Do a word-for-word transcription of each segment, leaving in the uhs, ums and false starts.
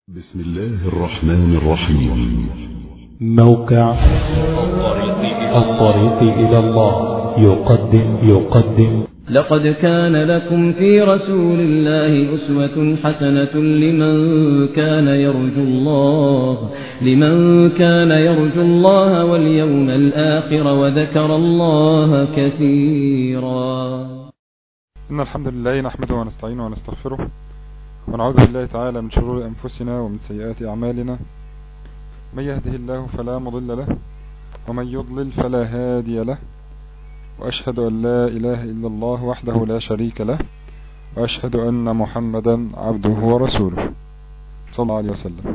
بسم الله الرحمن الرحيم. موقع الطريق إلى الله يقدم يقدم لقد كان لكم في رسول الله أسوة حسنة لمن كان يرجو الله لمن كان يرجو الله واليوم الآخر وذكر الله كثيرا. إن الحمد لله نحمده ونستعينه ونستغفره ونعوذ بالله تعالى من شرور أنفسنا ومن سيئات أعمالنا. من يهده الله فلا مضل له ومن يضلل فلا هادي له، وأشهد أن لا إله إلا الله وحده لا شريك له، وأشهد أن محمدا عبده ورسوله صلى الله عليه وسلم.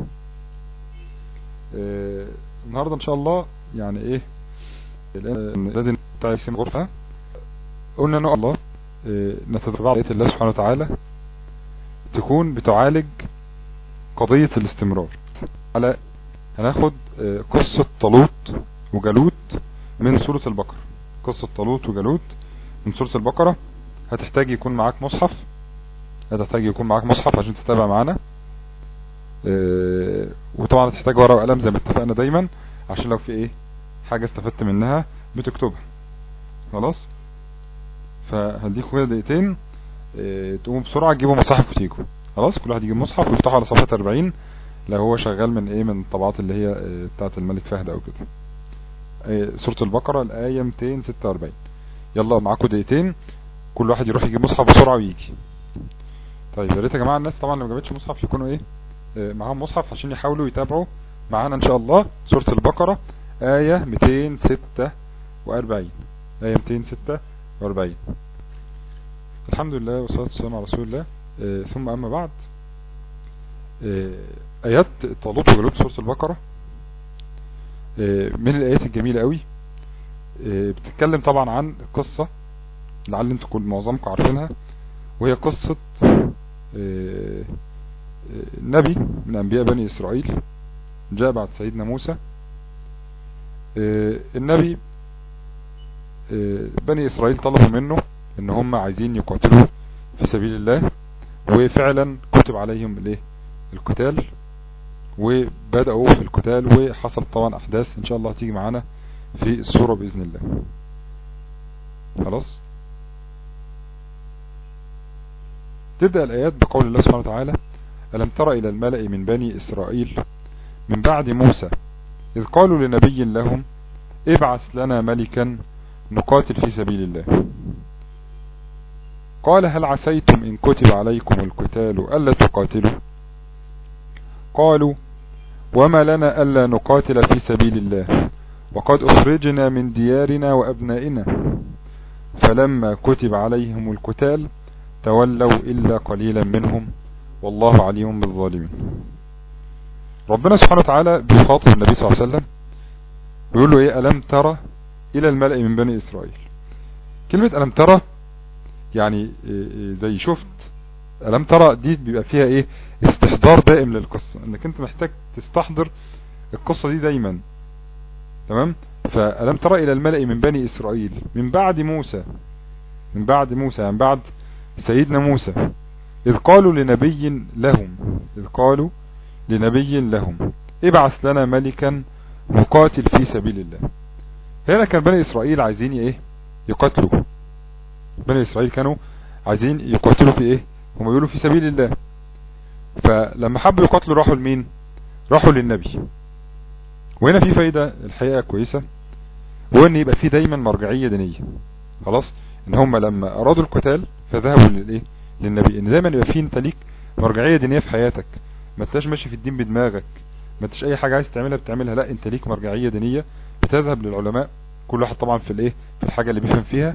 آه النهاردة إن شاء الله يعني إيه الذي تعيسين غرفة قلنا نوع الله آه نتدرع على الله سبحانه وتعالى تكون بتعالج قضية الاستمرار. على هناخد آه قصة طالوت وجالوت من سورة البقرة. قصة طالوت وجالوت من سورة البقرة. هتحتاج يكون معاك مصحف هتحتاج يكون معاك مصحف عشان تتابع معانا، اه وطبعا هتحتاج ورقة وقلم زي ما اتفقنا دايما عشان لو في ايه حاجة استفدت منها بتكتبها. خلاص، فهديكم كده دقيقتين اه تقوموا بسرعة تجيبوا مصاحف وتيجوا. خلاص، كل واحد يجيب مصحف ويفتحوا على صفحة أربعين لو هو شغال من ايه من الطبعات اللي هي اه بتاعت الملك فهد او كده. سورة البقرة الآية مئتين وستة وأربعين. يلا معاكم دقيقتين، كل واحد يروح يجيب مصحف بسرعة ويجي. طيب يا ريت يا جماعة الناس طبعا اللي ما جابتش مصحف يكونوا ايه آه معاهم مصحف عشان يحاولوا يتابعوا معانا ان شاء الله سورة البقرة آية مئتين وستة وأربعين. آية مئتين وستة وأربعين. الحمد لله والصلاة والسلام على رسول الله. آه ثم أما بعد، آه آيات طالوت وجالوت سورة البقرة من الآيات الجميلة قوي. بتتكلم طبعا عن قصة لعل انتم كل معظمكم عارفينها، وهي قصة نبي من أنبياء بني إسرائيل جاء بعد سيدنا موسى. النبي بني إسرائيل طلبوا منه ان هم عايزين يقاتلوا في سبيل الله، وفعلا كتب عليهم الايه القتال وبدأوا في القتال، وحصل طبعا احداث ان شاء الله هتيجي معانا في السورة بإذن الله. خلاص، تبدأ الآيات بقول الله سبحانه وتعالى: ألم تر إلى الملأ من بني إسرائيل من بعد موسى إذ قالوا لنبي لهم ابعث لنا ملكا نقاتل في سبيل الله، قال هل عسيتم إن كتب عليكم القتال ألا تقاتلوا، قالوا وما لنا ألا نقاتل في سبيل الله وقد أخرجنا من ديارنا وأبنائنا، فلما كتب عليهم القتال تولوا إلا قليلا منهم والله عليم بالظالمين. ربنا سبحانه وتعالى بيخاطب النبي صلى الله عليه وسلم بيقول له ايه؟ ألم ترى إلى الملأ من بني إسرائيل. كلمة ألم ترى يعني زي شفت. ألم ترى دي بيبقى فيها ايه استحضار دائم للقصة، انك انت محتاج تستحضر القصة دي دايما. تمام؟ فألم ترى إلى الملأ من بني إسرائيل من بعد موسى من بعد موسى يعني بعد سيدنا موسى إذ قالوا لنبي لهم إذ قالوا لنبي لهم ابعث لنا ملكا نقاتل في سبيل الله. هنا كان بني إسرائيل عايزين ايه يقاتلوا. بني إسرائيل كانوا عايزين يقاتلوا في ايه؟ هم بيقولوا في سبيل الله. فلما حبوا يقاتلوا راحوا لمين؟ راحوا للنبي. وهنا في فايدة الحقيقة كويسة، وهو ان يبقى في دايما مرجعية دينية. خلاص، ان هم لما ارادوا القتال فذهبوا للايه للنبي. ان دايما يبقى في انت ليك مرجعية دينية في حياتك، ما انتش ماشي في الدين بدماغك، ما انتش اي حاجة عايز تعملها بتعملها، لا انت ليك مرجعية دينية بتذهب للعلماء، كل واحد طبعا في الايه في الحاجة اللي بيفهم فيها،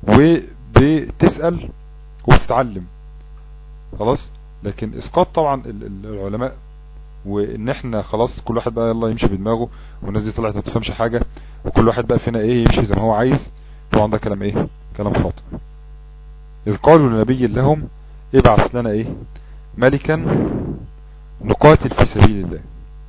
وبتسأل وبتتعلم. خلاص، لكن اسقاط طبعا العلماء وان احنا خلاص كل واحد بقى يلا يمشي بدماغه، والناس دي طلعت ما تفهمش حاجة وكل واحد بقى فينا ايه يمشي زي ما هو عايز، طبعا ده كلام ايه كلام خاطئ. اذ قالوا لنبي لهم ابعث لنا ايه ملكا نقاتل في سبيل الله.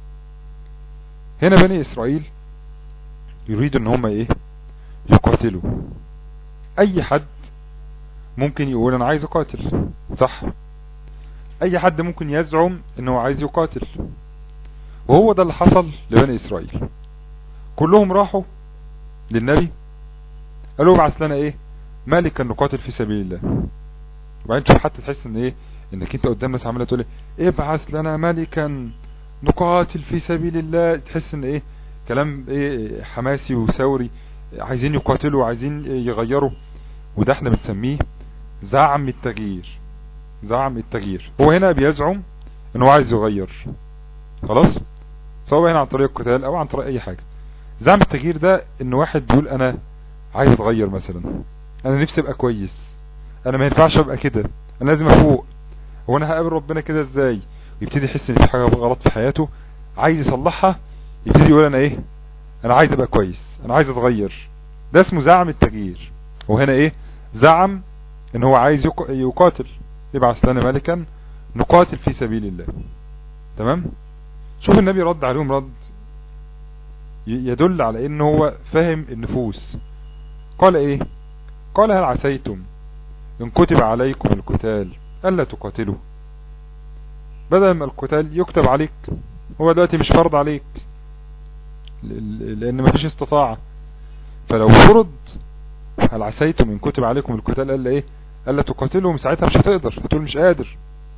هنا بني اسرائيل يريدوا ان هم ايه يقاتلوا. اي حد ممكن يقول انا عايز اقاتل، صح؟ اي حد ممكن يزعم انه عايز يقاتل. وهو ده اللي حصل لبني اسرائيل. كلهم راحوا للنبي قالوا ابعث لنا ايه ملكا نقاتل في سبيل الله. وبعدين تشوف حتى تحس ان ايه انك انت قدام ناس عماله تقول ايه ابعث لنا ملكا نقاتل في سبيل الله، تحس ان ايه كلام ايه حماسي وثوري، عايزين يقاتلوا وعايزين يغيروا. وده احنا بنسميه زعم التغيير. زعم التغيير هو هنا بيزعم انه عايز يغير خلاص، سواء هنا عن طريق القتال او عن طريق اي حاجة. زعم التغيير ده ان واحد بيقول انا عايز اتغير مثلا، انا نفسي ابقى كويس، انا ما ينفعش ابقى كده، انا لازم افوق، هو انا هقابل ربنا كده ازاي؟ يبتدي يحس ان في حاجة غلط في حياته عايز يصلحها، يبتدي يقول انا ايه انا عايز ابقى كويس، انا عايز اتغير. ده اسمه زعم التغيير. وهنا ايه زعم ان هو عايز يقاتل، يبعث لنا ملكا نقاتل في سبيل الله. تمام. شوف النبي رد عليهم رد يدل على ان هو فهم النفوس. قال ايه؟ قال هل عسيتم ان كتب عليكم القتال الا تقاتلوا؟ بدل ما القتال يكتب عليك، هو دلوقتي مش فرض عليك لان مفيش استطاعة، فلو فرض هل عسيتم ان كتب عليكم القتال الا ايه الا تقاتلوا، ساعتها مش هتقدر، هتقول مش قادر.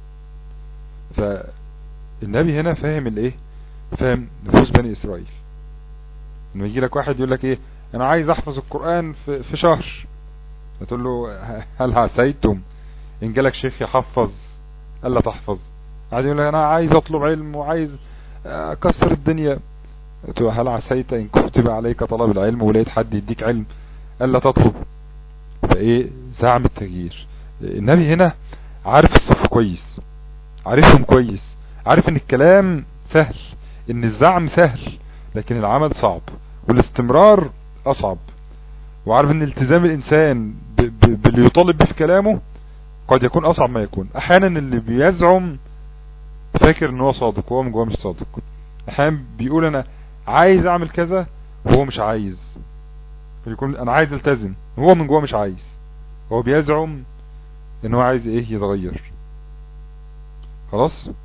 فالنبي هنا فاهم الايه فاهم نفوس بني اسرائيل. انه يجي لك واحد يقول لك ايه انا عايز احفظ القرآن في, في شهر، هتقول له هل عسيتم ان جالك شيخ يحفظ الا تحفظ؟ عادي يقول لك انا عايز اطلب علم وعايز اكسر الدنيا، هل عسيت ان كتب عليك طلب العلم ولقيت حد يديك علم الا تطلب؟ فايه زعم التغيير. النبي هنا عارف الصف كويس، عارفهم كويس، عارف ان الكلام سهل، ان الزعم سهل، لكن العمل صعب والاستمرار اصعب. وعارف ان التزام الانسان باللي يطالب به في كلامه قد يكون اصعب ما يكون. احيانا اللي بيزعم فاكر ان هو صادق وهو من جواه مش صادق. احيانا بيقول انا عايز اعمل كذا وهو مش عايز، يكون انا عايز التزم وهو من جواه مش عايز، هو بيزعم ان هو عايز ايه يتغير خلاص.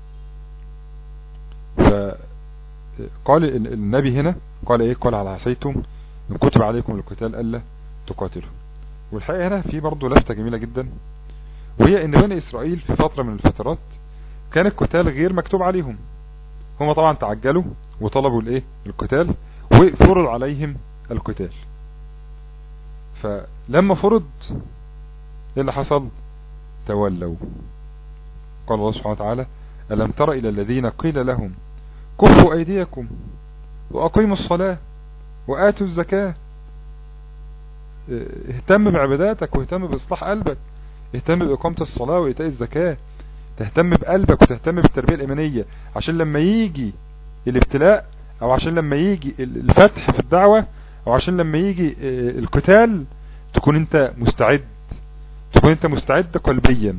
فقال النبي هنا قال ايه قال هل عسيتم ان كتب عليكم القتال الا تقاتلوا. والحقيقة هنا في برضه لفتة جميلة جدا، وهي ان بني اسرائيل في فترة من الفترات كان القتال غير مكتوب عليهم. هم طبعا تعجلوا وطلبوا الايه القتال وفرض عليهم القتال. فلما فرض ايه اللي حصل؟ تولوا. قال الله سبحانه وتعالى ألم تر إلى الذين قيل لهم كفوا أيديكم وأقيموا الصلاة وآتوا الزكاة. اهتم بعباداتك واهتم بإصلاح قلبك، اهتم بإقامة الصلاة وإيتاء الزكاة، تهتم بقلبك وتهتم بالتربية الإيمانية، عشان لما يجي الابتلاء او عشان لما يجي الفتح في الدعوة او عشان لما يجي القتال تكون انت مستعد، تكون انت مستعد قلبيا.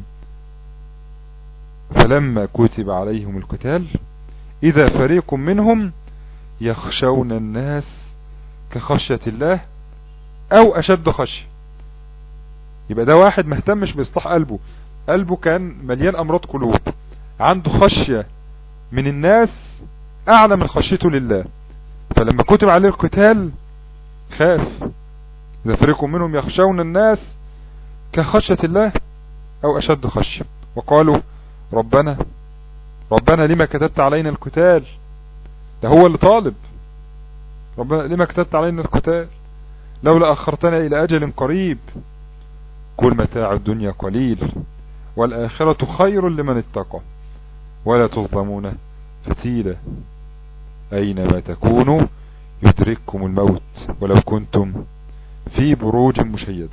فلما كتب عليهم القتال اذا فريق منهم يخشون الناس كخشية الله او اشد خشية. يبقى ده واحد مهتمش باصلاح قلبه، قلبه كان مليان امراض قلوب، عنده خشية من الناس اعلى من خشيته لله. فلما كتب عليه القتال خاف. اذا فريق منهم يخشون الناس كخشية الله او اشد خشية. وقالوا ربنا ربنا لما كتبت علينا القتال؟ ده هو اللي طالب، ربنا لما كتبت علينا القتال؟ لولا اخرتنا الى اجل قريب كل متاع الدنيا قليل والآخرة خير لمن اتقى ولا تظلمون فتيلا أينما تكونوا يدرككم الموت ولو كنتم في بروج مشيدة.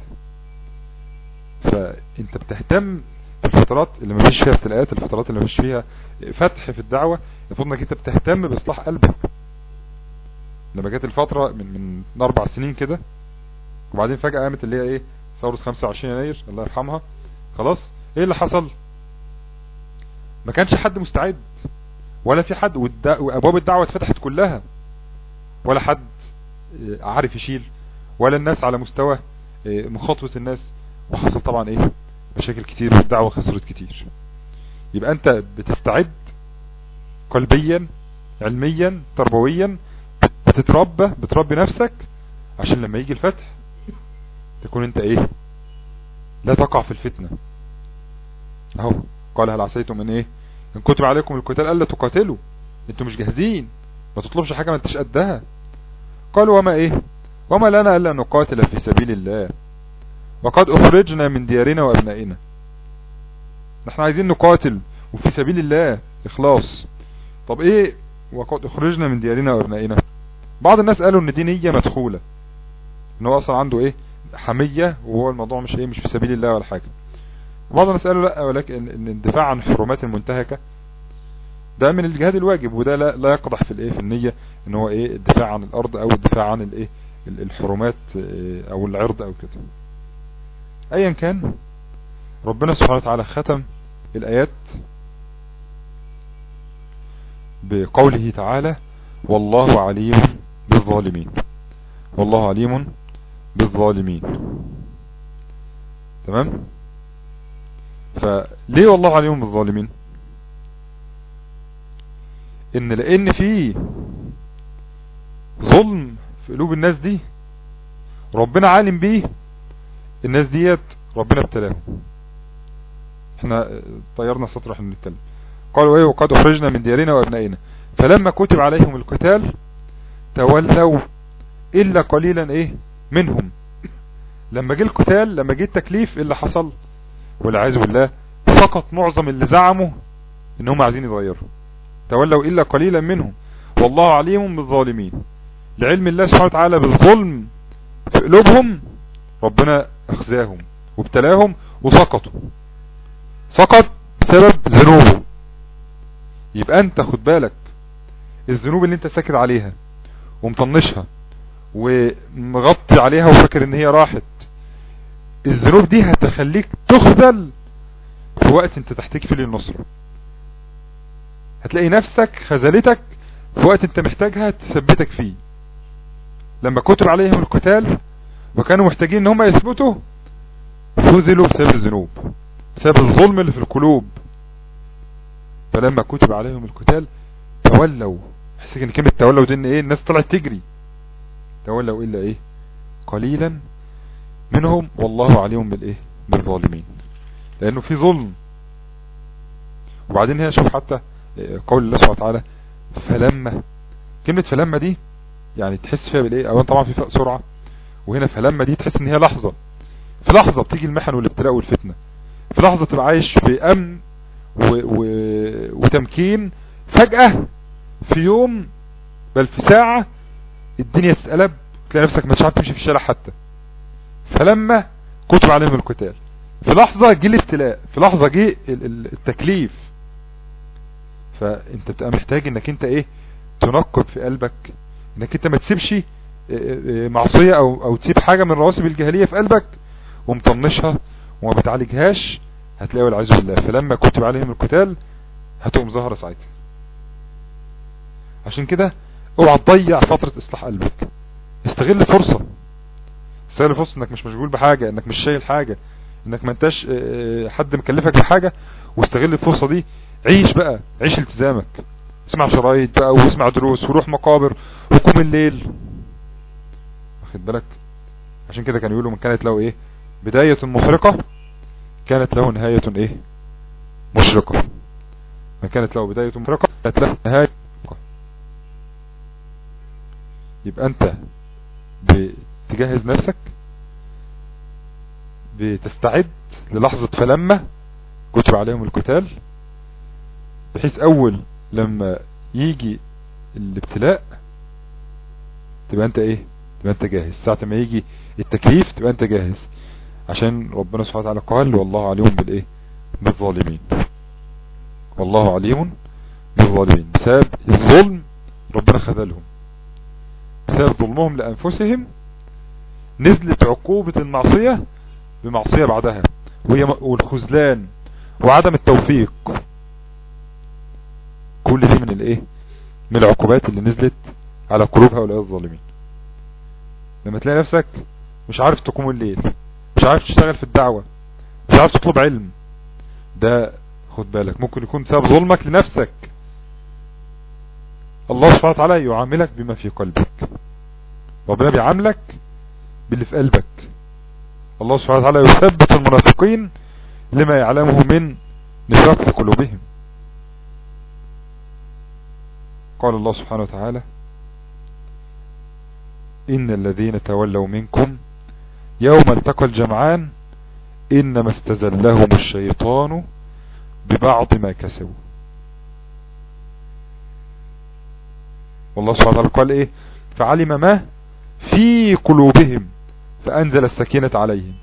فانت بتهتم في الفترات اللي ما فيش فيها ابتلاءات، الفترات اللي ما فيش فيها فتح في الدعوة، المفروض انك انت بتهتم باصلاح قلبك. لما جت الفترة من من اربع سنين كده وبعدين فجأة قامت اللي هي ايه ثورة خمسة وعشرين يناير الله يرحمها، خلاص ايه اللي حصل؟ ما كانش حد مستعد ولا في حد، وابواب الدعوة اتفتحت كلها ولا حد عارف يشيل ولا الناس على مستوى مخاطبة الناس، وحصل طبعا ايه مشاكل كتير والدعوة خسرت كتير. يبقى انت بتستعد قلبيا علميا تربويا، بتتربى بتربي نفسك عشان لما يجي الفتح تكون انت ايه، لا تقع في الفتنة. اهو قال هل عسيتم ان ايه ان كتب عليكم القتال الا تقاتلوا، انتوا مش جاهزين، ما تطلبش حاجة ما انتش قدها. قالوا وما ايه وما لنا الا نقاتل في سبيل الله وقد اخرجنا من ديارنا وابنائنا. نحن عايزين نقاتل وفي سبيل الله اخلاص. طب ايه وقد اخرجنا من ديارنا وابنائنا؟ بعض الناس قالوا ان دي نية مدخولة، ان هو اصلا عنده ايه حمية وهو الموضوع مش ايه مش في سبيل الله ولا حاجة. بعض الناس قالوا لا، ولكن ان الدفاع عن حرمات المنتهكة ده من الجهاد الواجب، وده لا, لا يقضح في الايه في النية ان هو ايه الدفاع عن الارض او الدفاع عن الايه الحرمات او العرض او كده. ايا كان، ربنا سبحانه وتعالى ختم الايات بقوله تعالى والله عليم بالظالمين. والله عليم بالظالمين. تمام. فليه والله عليم بالظالمين؟ ان لان في ظلم في قلوب الناس دي ربنا عالم بيه، الناس ديت ربنا ابتلاهم. احنا طيرنا سطر احنا بنتكلم. قالوا ايه وقد اخرجنا من ديارنا وابنائنا فلما كتب عليهم القتال تولوا الا قليلا ايه منهم. لما جه القتال، لما جه التكليف، اللي حصل والعياذ بالله فقط معظم اللي زعموا انهم عايزين يتغيروا. تولوا الا قليلا منهم والله عليم بالظالمين. لعلم الله سبحانه وتعالى بالظلم في قلوبهم ربنا اخزاهم وابتلاهم وسقطوا. سقط بسبب ذنوبه. يبقى انت خد بالك، الذنوب اللي انت ساكت عليها ومطنشها ومغطي عليها وفاكر ان هي راحت، الذنوب دي هتخليك تخذل في وقت انت تحتاج فيه للنصرة. هتلاقي نفسك خذلتك في وقت انت محتاجها تثبتك فيه. لما كتب عليهم القتال وكانوا محتاجين ان هم يثبتوا، خذلوا بسبب الذنوب، بسبب الظلم اللي في القلوب. فلما كتب عليهم القتال تولوا. حسيت ان كلمة تولوا دي ان ايه الناس طلعت تجري. تولوا الا ايه قليلا منهم والله عليهم بالايه بالظالمين، لانه في ظلم. وبعدين هنا شوف حتى قول الله سبحانه وتعالى فلما. كلمة فلما دي يعني تحس فيها بالايه، اولا طبعا في سرعة، وهنا فلما دي تحس ان هي لحظة. في لحظة بتيجي المحن والابتلاء والفتنة، في لحظة تبقى عايش في امن و... و... وتمكين، فجأة في يوم بل في ساعة الدنيا تتقلب، تلاقي نفسك مش عارف تمشي في الشارع حتى. فلما كتب عليهم القتال، في لحظة جه الابتلاء، في لحظة جه التكليف. فانت بتبقى محتاج انك انت ايه تنقب في قلبك، انك انت ما تسيبش معصية او او تسيب حاجة من رواسب الجاهلية في قلبك ومطنشها وما بتعالجهاش. هتلاقي والعياذ بالله فلما كتب عليهم القتال هتقوم ظهر ساعتها. عشان كده اوعى تضيع فترة اصلاح قلبك. استغل فرصة، استغل فرصة انك مش مشغول بحاجة، انك مش شايل حاجة، انك ما انتش حد مكلفك بحاجة، واستغل الفرصة دي. عيش بقى، عيش التزامك، اسمع شرايط بقى واسمع دروس وروح مقابر وقوم الليل. واخد بالك؟ عشان كده كانوا يقولوا من كانت له ايه بداية محرقة كانت له نهاية ايه مشرقة. من كانت له بداية محرقة كانت له نهاية مشرقة. يبقى انت بتجهز نفسك، بتستعد للحظة فلما كتب عليهم القتال، بحيث اول لما يجي الابتلاء تبقى انت ايه تبقى انت جاهز. ساعة ما يجي التكليف تبقى انت جاهز، عشان ربنا سبحانه وتعالى قال والله عليم بالايه بالظالمين. والله عليم بالظالمين. بسبب الظلم ربنا خذلهم، بسبب ظلمهم لأنفسهم نزلت عقوبة المعصية بمعصية بعدها، وهي والخذلان وعدم التوفيق. كل دي من الايه من العقوبات اللي نزلت على قلوب هؤلاء الظالمين. لما تلاقي نفسك مش عارف تقوم الليل، مش عارف تشتغل في الدعوة، مش عارف تطلب علم، ده خد بالك ممكن يكون سبب ظلمك لنفسك. الله سبحانه وتعالى يعاملك بما في قلبك. ربنا بيعاملك باللي في قلبك. الله سبحانه وتعالى يثبت المنافقين لما يعلمه من نفاق في قلوبهم. قال الله سبحانه وتعالى إن الذين تولوا منكم يوم التقى الجمعان إنما استزلهم الشيطان ببعض ما كسبوا. والله سبحانه وتعالى قال إيه؟ فعلم ما في قلوبهم فأنزل السكينة عليهم.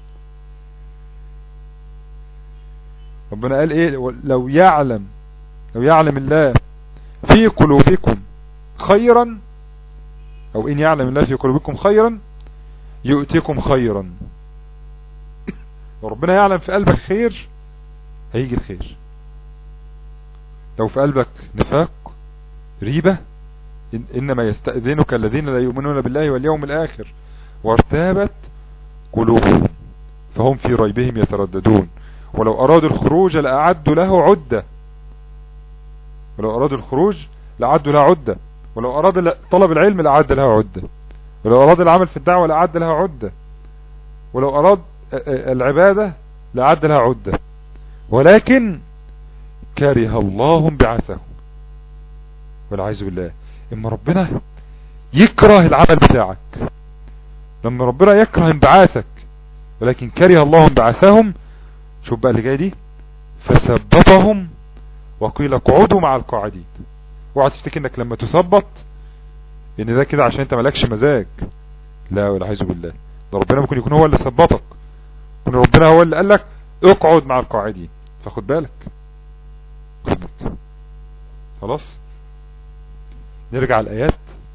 ربنا قال إيه؟ لو يعلم لو يعلم الله في قلوبكم خيرا، أو إن يعلم الله في قلوبكم خيرا يؤتكم خيرا. لو ربنا يعلم في قلبك خير هيجي الخير. لو في قلبك نفاق ريبة، إن إنما يستأذنك الذين لا يؤمنون بالله واليوم الآخر وارتابت قلوبهم فهم في ريبهم يترددون ولو أرادوا الخروج لأعدوا له عدة ولو أرادوا الخروج لأعدوا له عدة ولو أراد طلب العلم لأعد له عدة ولو أراد العمل في الدعوة لأعد له عدة ولو أراد العبادة لأعد لها عدة ولكن كره الله بعثهم. والعياذ بالله. اما ربنا يكره العمل بتاعك، لما ربنا يكره انبعاثك ولكن كره الله انبعاثهم، شوف بقى اللي جاي دي، فثبطهم وقيل اقعدوا مع القاعدين. اوعى تفتكر انك لما تثبط ان ده كده عشان انت مالكش مزاج، لا والعياذ بالله. ده ربنا ممكن يكون هو اللي ثبطك، يكون ربنا هو اللي قال لك اقعد مع القاعدين، فخد بالك. خلاص نرجع الآيات.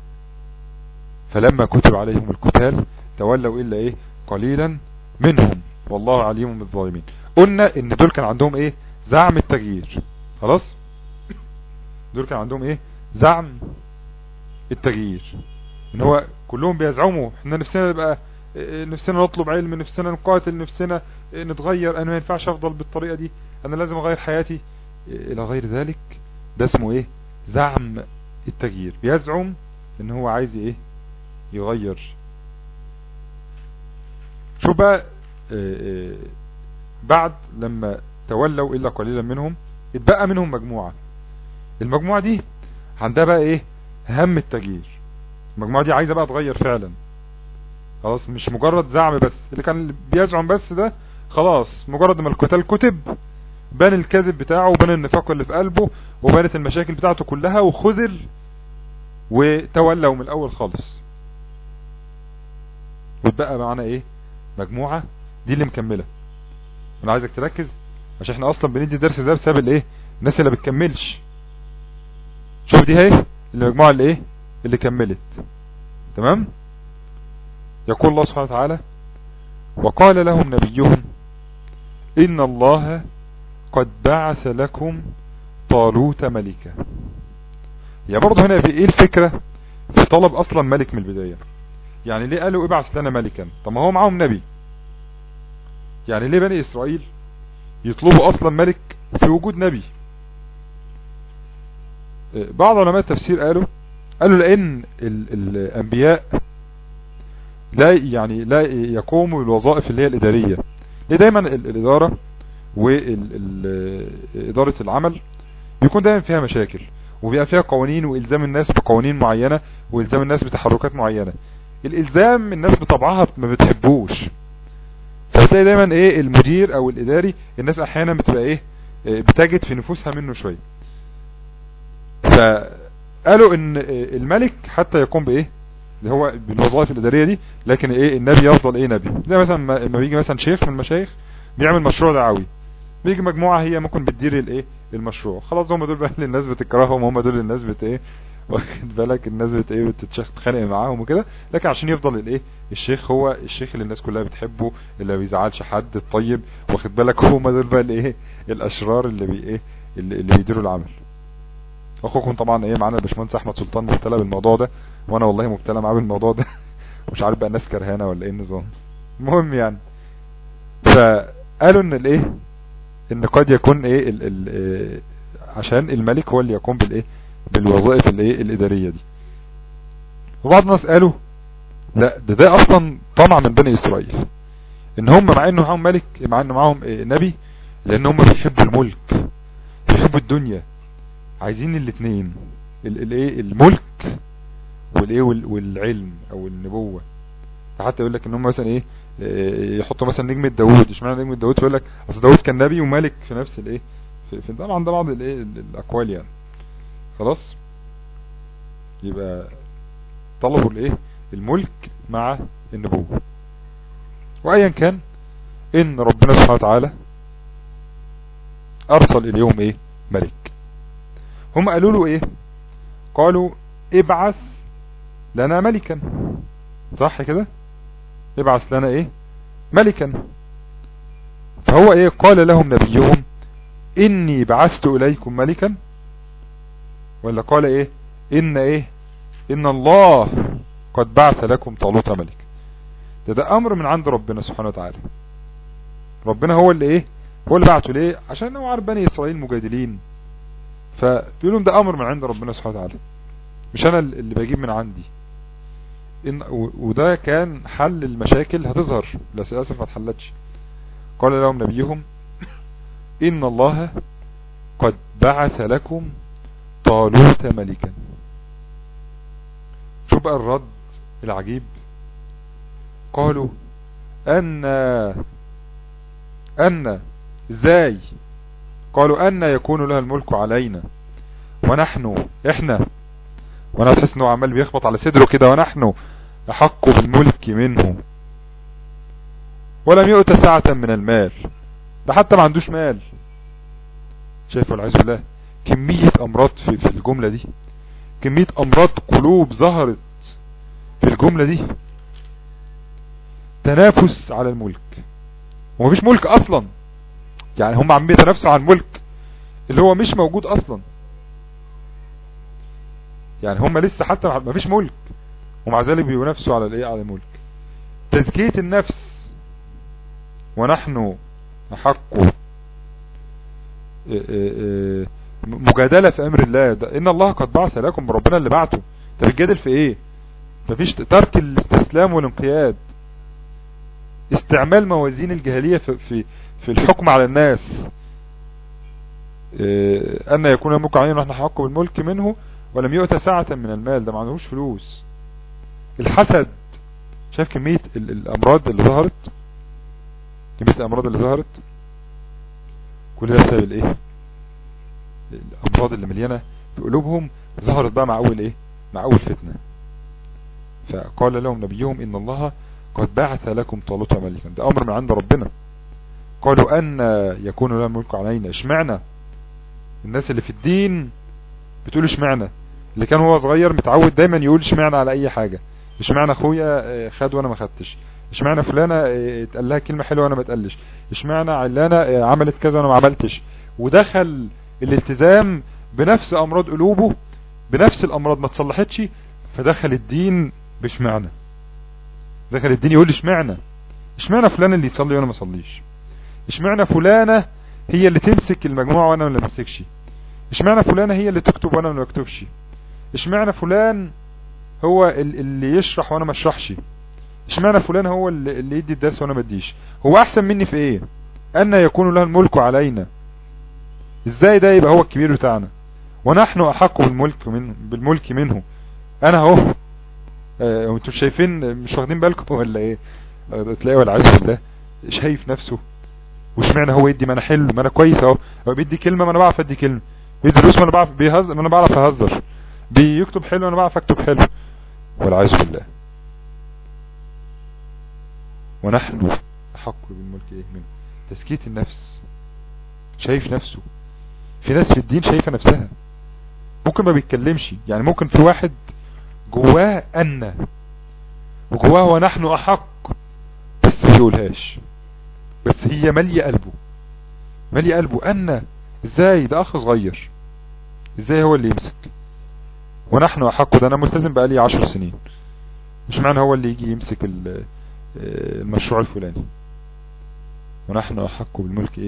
فلما كتب عليهم القتال تولوا إلا إيه قليلا منهم والله عليم بالظالمين. قلنا إن دول كان عندهم إيه زعم التغيير. خلاص دول كان عندهم إيه زعم التغيير، إن هو كلهم بيزعموا إحنا نفسنا نبقى، نفسنا نطلب علم، نفسنا نقاتل، نفسنا نتغير، أنا ما ينفعش أفضل بالطريقة دي، أنا لازم أغير حياتي إلى غير ذلك. ده اسمه إيه زعم التغيير. بيزعم ان هو عايز ايه يغير. شو بقى اه اه بعد لما تولوا الا قليلا منهم اتبقى منهم مجموعة. المجموعة دي عندها بقى ايه هم التغيير. المجموعة دي عايزة بقى تغير فعلا. خلاص مش مجرد زعم بس، اللي كان بيزعم بس ده خلاص مجرد ما القتال كتب بان الكذب بتاعه وبان النفاق اللي في قلبه وبانت المشاكل بتاعته كلها وخذل وتولوا من الاول خالص. وتبقى معنا ايه مجموعة دي اللي مكملة. انا عايزك تركز عشان احنا اصلا بندي درس ده بسبب الايه الناس اللي بتكملش. شوف دي هي المجموعة اللي ايه اللي كملت. تمام. يقول الله سبحانه وتعالى وقال لهم نبيهم ان الله قد بعث لكم طالوت ملكا. يا برضه هنا في ايه الفكرة في طلب اصلا ملك من البداية؟ يعني ليه قالوا ابعث لنا ملكا؟ طب ما هو معاهم نبي. يعني ليه بني اسرائيل يطلبوا اصلا ملك في وجود نبي؟ بعض علماء التفسير قالوا قالوا لان ال الانبياء لا يعني لا يقوموا بالوظائف اللي هي الادارية. ليه دايما الادارة وإدارة العمل بيكون دايما فيها مشاكل وبيبقى فيها قوانين والزام الناس بقوانين معينة والزام الناس بتحركات معينة. الالزام الناس بطبعها ما بتحبوش، فبتلاقي دايما ايه المدير او الاداري الناس احيانا بتبقى ايه بتجد في نفوسها منه شوية. فقالوا ان الملك حتى يقوم بايه اللي هو بالوظائف الادارية دي، لكن ايه النبي يفضل ايه نبي. زي مثلا لما بيجي مثلا شيخ من المشايخ بيعمل مشروع دعوي، بيجي مجموعة هي ممكن بتدير الايه المشروع، خلاص هم دول بقى اللي الناس بتكرههم، هم دول اللي الناس بت ايه واخد بالك الناس بت ايه بتتخانق معاهم وكده، لكن عشان يفضل الايه الشيخ هو الشيخ اللي الناس كلها بتحبه اللي ما بيزعلش حد الطيب، واخد بالك هم دول بقى الايه الاشرار اللي بي ايه اللي, اللي بيديروا العمل. اخوكم طبعا ايه معانا الباشمهندس احمد سلطان مبتلى بالموضوع ده، وانا والله مبتلى معاه بالموضوع ده مش عارف بقى الناس كرهانه ولا ايه النظام. المهم يعني فقالوا ان الايه ان قد يكون ايه ال ال عشان الملك هو اللي يقوم بالايه بالوظائف الايه الادارية دي. وبعض الناس قالوا لا ده ده اصلا طمع من بني اسرائيل، ان هم مع انه معاهم ملك، مع انه معاهم إيه نبي، لان هم بيحبوا الملك، بيحبوا الدنيا، عايزين الاثنين الايه الملك والايه والعلم او النبوة. حتى يقول لك ان هم مثلا ايه يحطوا مثلا نجمة داوود، اشمعنى نجمة داوود؟ يقول لك اصل داوود كان نبي وملك في نفس الايه في, في طبعا ده بعض الايه الاقوال يعني. خلاص يبقى طلبوا الايه الملك مع النبوة. وايا كان ان ربنا سبحانه وتعالى ارسل اليوم ايه ملك. هم قالوا له ايه؟ قالوا ابعث لنا ملكا، صح كده؟ ابعث لنا ايه ملكا. فهو ايه قال لهم نبيهم اني بعثت اليكم ملكا، ولا قال ايه ان ايه ان الله قد بعث لكم طالوت ملك. ده ده امر من عند ربنا سبحانه وتعالى. ربنا هو اللي ايه هو اللي بعته. ليه؟ عشان هو عارف بني اسرائيل مجادلين، فبيقولوا ده امر من عند ربنا سبحانه وتعالى، مش انا اللي بجيب من عندي. إن وده كان حل المشاكل هتظهر، للاسف ما اتحلتش. قال لهم نبيهم ان الله قد بعث لكم طالوت ملكا. شو بقى الرد العجيب؟ قالوا ان ان ازاي؟ قالوا ان يكون لها الملك علينا ونحن احنا، وانا تحس انه عمال بيخبط على صدره كده، ونحن احق بالملك منه ولم يؤت ساعة من المال. ده حتى ما عندوش مال. شايفوا والعياذ بالله كمية امراض في, في الجملة دي، كمية امراض قلوب ظهرت في الجملة دي. تنافس على الملك، ومفيش ملك اصلا. يعني هم عم بيتنافسوا على الملك اللي هو مش موجود اصلا. يعني هم لسه حتى مفيش ملك ومع ذلك بينافسوا على الايه على الملك. تزكية النفس، ونحن احق مجادلة في امر الله. ده ان الله قد بعث لكم، ربنا اللي بعته. انت بتجادل في ايه؟ مفيش ترك الاستسلام والانقياد، استعمال موازين الجاهلية في في في الحكم على الناس. ان يكون الملك علينا ونحن احق بالملك منه ولم يؤت ساعة من المال. ده ما عندهوش فلوس. الحسد، شايف كمية الامراض اللي ظهرت، كمية الامراض اللي ظهرت، كل ده بسبب الايه الامراض اللي مليانة في قلوبهم، ظهرت بقى مع اول ايه مع اول فتنة. فقال لهم نبيهم ان الله قد بعث لكم طالوت ملكا. ده امر من عند ربنا. قالوا ان يكون له الملك علينا. اشمعنا؟ الناس اللي في الدين بتقول اشمعنا. اللي كان هو صغير متعود دايما يقول اشمعنا على اي حاجة. اشمعنا اخويا خد وانا ما خدتش، اشمعنا فلانة اتقال لها كلمة حلوة وانا ما اتقالش، اشمعنا علانة عملت كذا وانا ما عملتش. ودخل الالتزام بنفس امراض قلوبه، بنفس الامراض ما تصلحتش، فدخل الدين باشمعنا. دخل الدين يقول اشمعنا اشمعنا فلان اللي يصلي وانا ما اصليش، اشمعنا فلانة هي اللي تمسك المجموعة وانا ما امسكش، اشمعنا فلانة هي اللي تكتب وانا ما اكتبش، اشمعنا فلان هو اللي يشرح وانا ما اشرحش، اشمعنا فلان هو اللي يدي الدرس وانا ما اديش. هو احسن مني في ايه؟ ان يكون له الملك علينا. ازاي ده يبقى هو الكبير بتاعنا ونحن احق بالملك منه بالملك منه؟ انا اهو اه وانتوا شايفين مش واخدين بالكم ولا ايه؟ اه تلاقوا والعياذ بالله شايف نفسه. واشمعنى هو يدي؟ ما انا حلو، ما انا كويس اهو. هو بيدي كلمه ما انا بعرف ادي كلمه، بيدي دروس ما انا بعرف بيهزر ما انا بعرف اهزر، بيكتب حلو انا بعرف اكتب حلو. والعياذ بالله. ونحن احق بالملك ايه منه. تزكية النفس، شايف نفسه. في ناس في الدين شايفه نفسها، ممكن ما بيتكلمش. يعني ممكن في واحد جواه ان وجواه ونحن احق بس ما بيقولهاش، بس هي ماليه قلبه ماليه قلبه ان ازاي ده اخ صغير، ازاي هو اللي يمسك ونحن احق؟ ده انا ملتزم بقالي عشر سنين، مش معنى هو اللي يجي يمسك المشروع الفلاني. ونحن احق بالملك ايه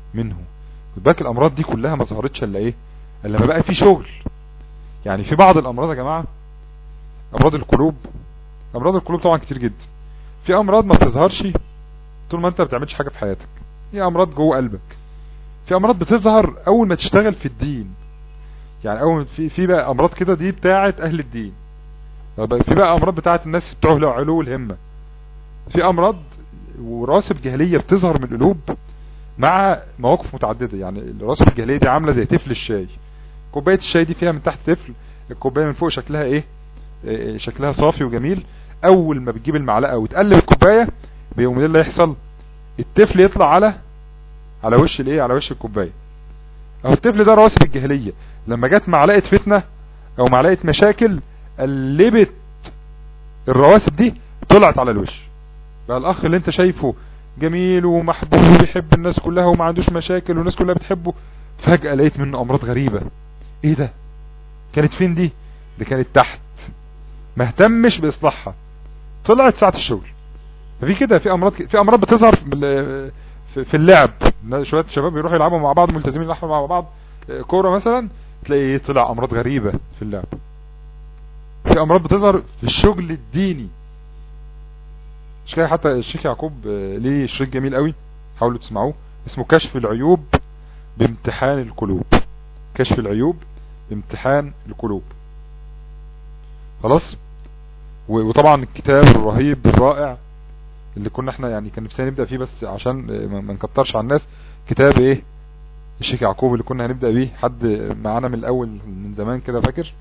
منه. خد بالك الامراض دي كلها ما ظهرتش الا ايه؟ الا لما بقى في شغل. يعني في بعض الامراض يا جماعة، امراض القلوب، امراض القلوب طبعا كتير جدا. في امراض ما بتظهرش طول ما انت ما بتعملش حاجة في حياتك، هي امراض جوه قلبك. في امراض بتظهر اول ما تشتغل في الدين، يعني اول في في بقى امراض كده دي بتاعه اهل الدين. في بقى امراض بتاعه الناس بتوع علو الهمة. في امراض ورواسب جهلية بتظهر من القلوب مع مواقف متعددة. يعني الرواسب الجهلية دي عاملة زي تفل الشاي. كوباية الشاي دي فيها من تحت تفل، الكوباية من فوق شكلها ايه؟ إيه شكلها صافي وجميل. اول ما بتجيب المعلقة وتقلب الكوباية بيوم اللي يحصل التفل يطلع على على وش الايه؟ على وش الكوباية. اهو التفل ده رواسب الجهلية. لما جت معلقة فتنة او معلقة مشاكل قلبت الرواسب دي، طلعت على الوش. بقى الاخ اللي انت شايفه جميل ومحبوب وبيحب الناس كلها وما عندوش مشاكل والناس كلها بتحبه، فجأة لقيت منه امراض غريبة. ايه ده؟ كانت فين دي؟ دي كانت تحت، ما اهتمش باصلاحها، طلعت ساعة الشغل. ففي كده في امراض في امراض بتظهر في اللعب. شوية شباب يروحوا يلعبوا مع بعض، ملتزمين الاحمر مع بعض كورة مثلا، تلاقي طلع امراض غريبة في اللعب. في امراض بتظهر في الشغل الديني. مش كده؟ حتى الشيخ يعقوب ليه شريط جميل قوي، حاولوا تسمعوه، اسمه كشف العيوب بامتحان القلوب. كشف العيوب بامتحان القلوب. خلاص. وطبعا الكتاب الرهيب الرائع اللي كنا احنا يعني كان نفسنا نبدأ فيه، بس عشان ما نكترش على الناس، كتاب ايه؟ الشيخ يعقوب اللي كنا هنبدأ بيه. حد معانا من الاول من زمان كده فاكر؟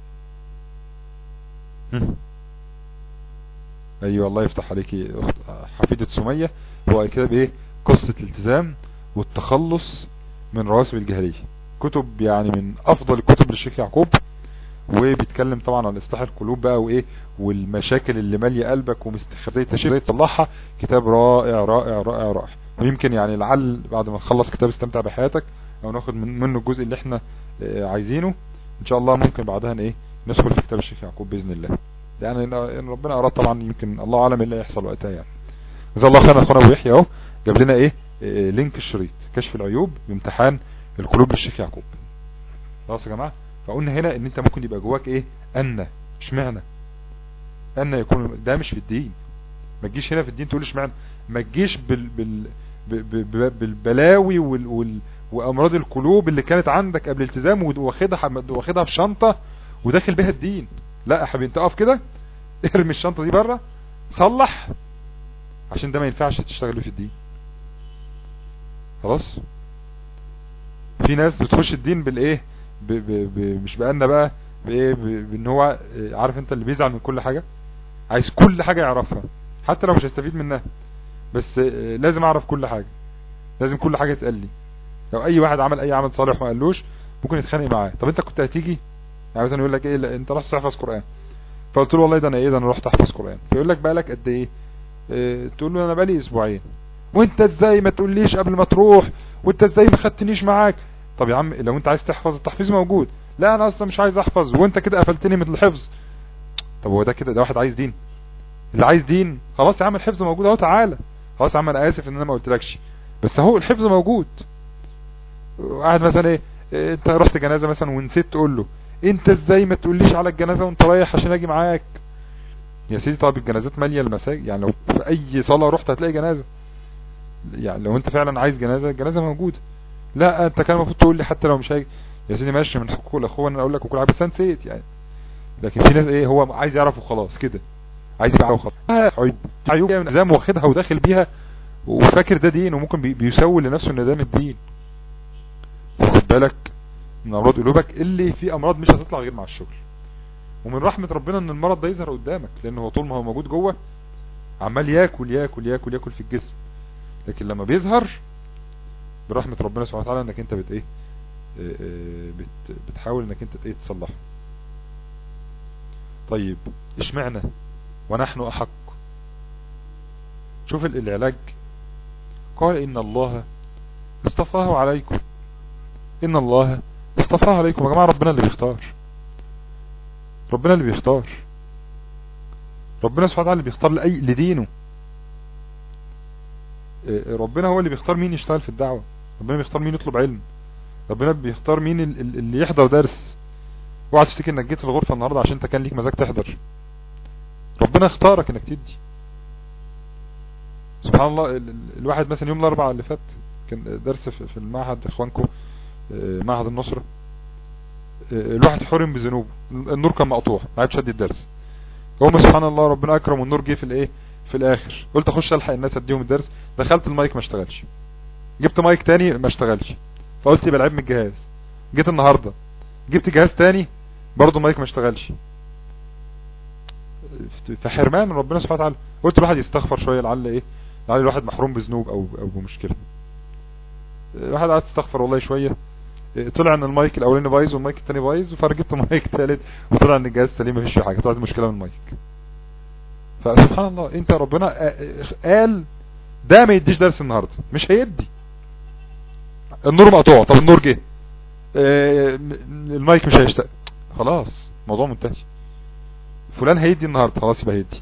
ايوه الله يفتح عليكي اخت حفيدة سمية. هو كتاب ايه؟ قصة الالتزام والتخلص من رواسب الجهلية. كتب يعني من افضل الكتب للشيخ يعقوب، وبيتكلم طبعا عن اصلاح القلوب بقى وايه والمشاكل اللي ماليه قلبك ومستخزي ازاي تصلحها. كتاب رائع رائع رائع رائع. ويمكن يعني لعل بعد ما نخلص كتاب استمتع بحياتك او ناخد من منه الجزء اللي احنا عايزينه ان شاء الله، ممكن بعدها ايه ندخل في كتاب الشيخ يعقوب باذن الله. يعني ان ربنا اراد طبعا، يمكن الله اعلم اللي هيحصل وقتها. يعني جزا الله خيرا اخونا ابو يحيى اهو جاب لنا ايه, إيه لينك الشريط كشف العيوب بامتحان القلوب للشيخ يعقوب. خلاص يا جماعه. فقلنا هنا ان انت ممكن يبقى جواك ايه؟ ان اشمعنى ان يكون ده مش في الدين. ما تجيش هنا في الدين تقول اشمعنى، ما تجيش بال بال بالبلاوي وال وال وامراض القلوب اللي كانت عندك قبل الالتزام واخدها واخدها في شنطه وداخل بيها الدين. لا يا حبيبي، انت اقف كده، ارمي الشنطه دي بره، صلح، عشان ده ما ينفعش تشتغل في الدين. خلاص. في ناس بتخش الدين بالايه؟ ب ب ب مش بقالنا بقى بايه؟ بان هو عارف انت اللي بيزعل من كل حاجة، عايز كل حاجة يعرفها حتى لو مش هيستفيد منها، بس لازم اعرف كل حاجة، لازم كل حاجة تقال لي. لو اي واحد عمل اي عمل صالح ما قالوش ممكن يتخانق معاه. طب انت كنت هتيجي يعني مثلا يقول لك ايه؟ انت رحت تحفظ قرآن، فقلت له والله ده انا ايه ده انا رحت احفظ قرآن. فيقول لك بقالك قد ايه؟ اه تقول له انا بقالي اسبوعين. وانت ازاي ما تقوليش قبل ما تروح؟ وانت ازاي ما خدتنيش معاك؟ طب يا عم لو انت عايز تحفظ التحفيظ موجود. لا انا اصلا مش عايز احفظ وانت كده قفلتني من الحفظ. طب هو ده كده ده واحد عايز دين؟ اللي عايز دين خلاص يا عم الحفظ موجود اهو، تعالى. خلاص يا عم انا اسف ان انا ما قلتلكش، بس اهو الحفظ موجود. قاعد مثلا ايه, ايه انت رحت جنازة مثلا ونسيت تقول له انت ازاي ما تقوليش على الجنازة وانت رايح عشان اجي معاك؟ يا سيدي طب الجنازات مالية المساجد، يعني لو في اي صلاة رحت هتلاقي جنازة. يعني لو انت فعلا عايز جنازة الجنازة موجودة. لا انت كان المفروض تقول لي حتى لو مش هاجي. يا سيدي ماشي، من حقوق الاخوه ان انا اقول لك وكل حاجه، بس انا نسيت يعني. لكن في ناس ايه هو عايز يعرف وخلاص كده، عايز يبقى وخلاص. عيوب من الزام واخدها وداخل بيها وفاكر ده دين، وممكن بيسول لنفسه ان ده من الدين. فخد بالك من امراض قلوبك اللي في امراض مش هتطلع غير مع الشغل. ومن رحمه ربنا ان المرض ده يظهر قدامك، لانه هو طول ما هو موجود جوه عمال ياكل ياكل ياكل ياكل في الجسم. لكن لما بيظهر برحمة ربنا سبحانه وتعالى انك انت بت ايه بت بتحاول انك انت ايه تصلحه. طيب اشمعنى ونحن احق؟ شوف العلاج. قال ان الله اصطفاه عليكم. ان الله اصطفاه عليكم. يا جماعة ربنا اللي بيختار، ربنا اللي بيختار، ربنا سبحانه وتعالى اللي بيختار لأي لدينه. ربنا هو اللي بيختار مين يشتغل في الدعوة. ربنا بيختار مين يطلب علم، ربنا بيختار مين اللي يحضر درس. اوعى تفتكر انك جيت الغرفة النهاردة عشان انت كان ليك مزاج تحضر، ربنا اختارك انك تدي. سبحان الله. الواحد مثلا يوم الاربعاء اللي فات كان درس في المعهد اخوانكم، معهد النصرة، الواحد حرم بذنوبه، النور كان مقطوع ما عادش ادي الدرس. هم سبحان الله ربنا اكرم والنور جه في الايه في الاخر. قلت اخش الحق الناس اديهم الدرس، دخلت المايك ما اشتغلش، جبت مايك تاني ما اشتغلش، فقلت يبقى العيب من الجهاز. جيت النهارده جبت جهاز تاني برضه المايك ما اشتغلش. فحرمان ربنا سبحانه وتعالى. قلت الواحد يستغفر شويه لعل ايه لعل الواحد محروم بذنوب او او بمشكله. الواحد قعد يستغفر والله شويه، طلع ان المايك الاولاني بايظ والمايك الثاني بايظ، فرجبت مايك ثالث وطلع ان الجهاز سليم مفيش فيه حاجه، طلعت مشكله من المايك. فسبحان الله انت ربنا قال ده ما يديش درس النهارده، مش هيدي. النور مقطوع، طب النور جه المايك مش هيشتغل، خلاص الموضوع منتهي. فلان هيدي النهارده خلاص يبقى هيدي.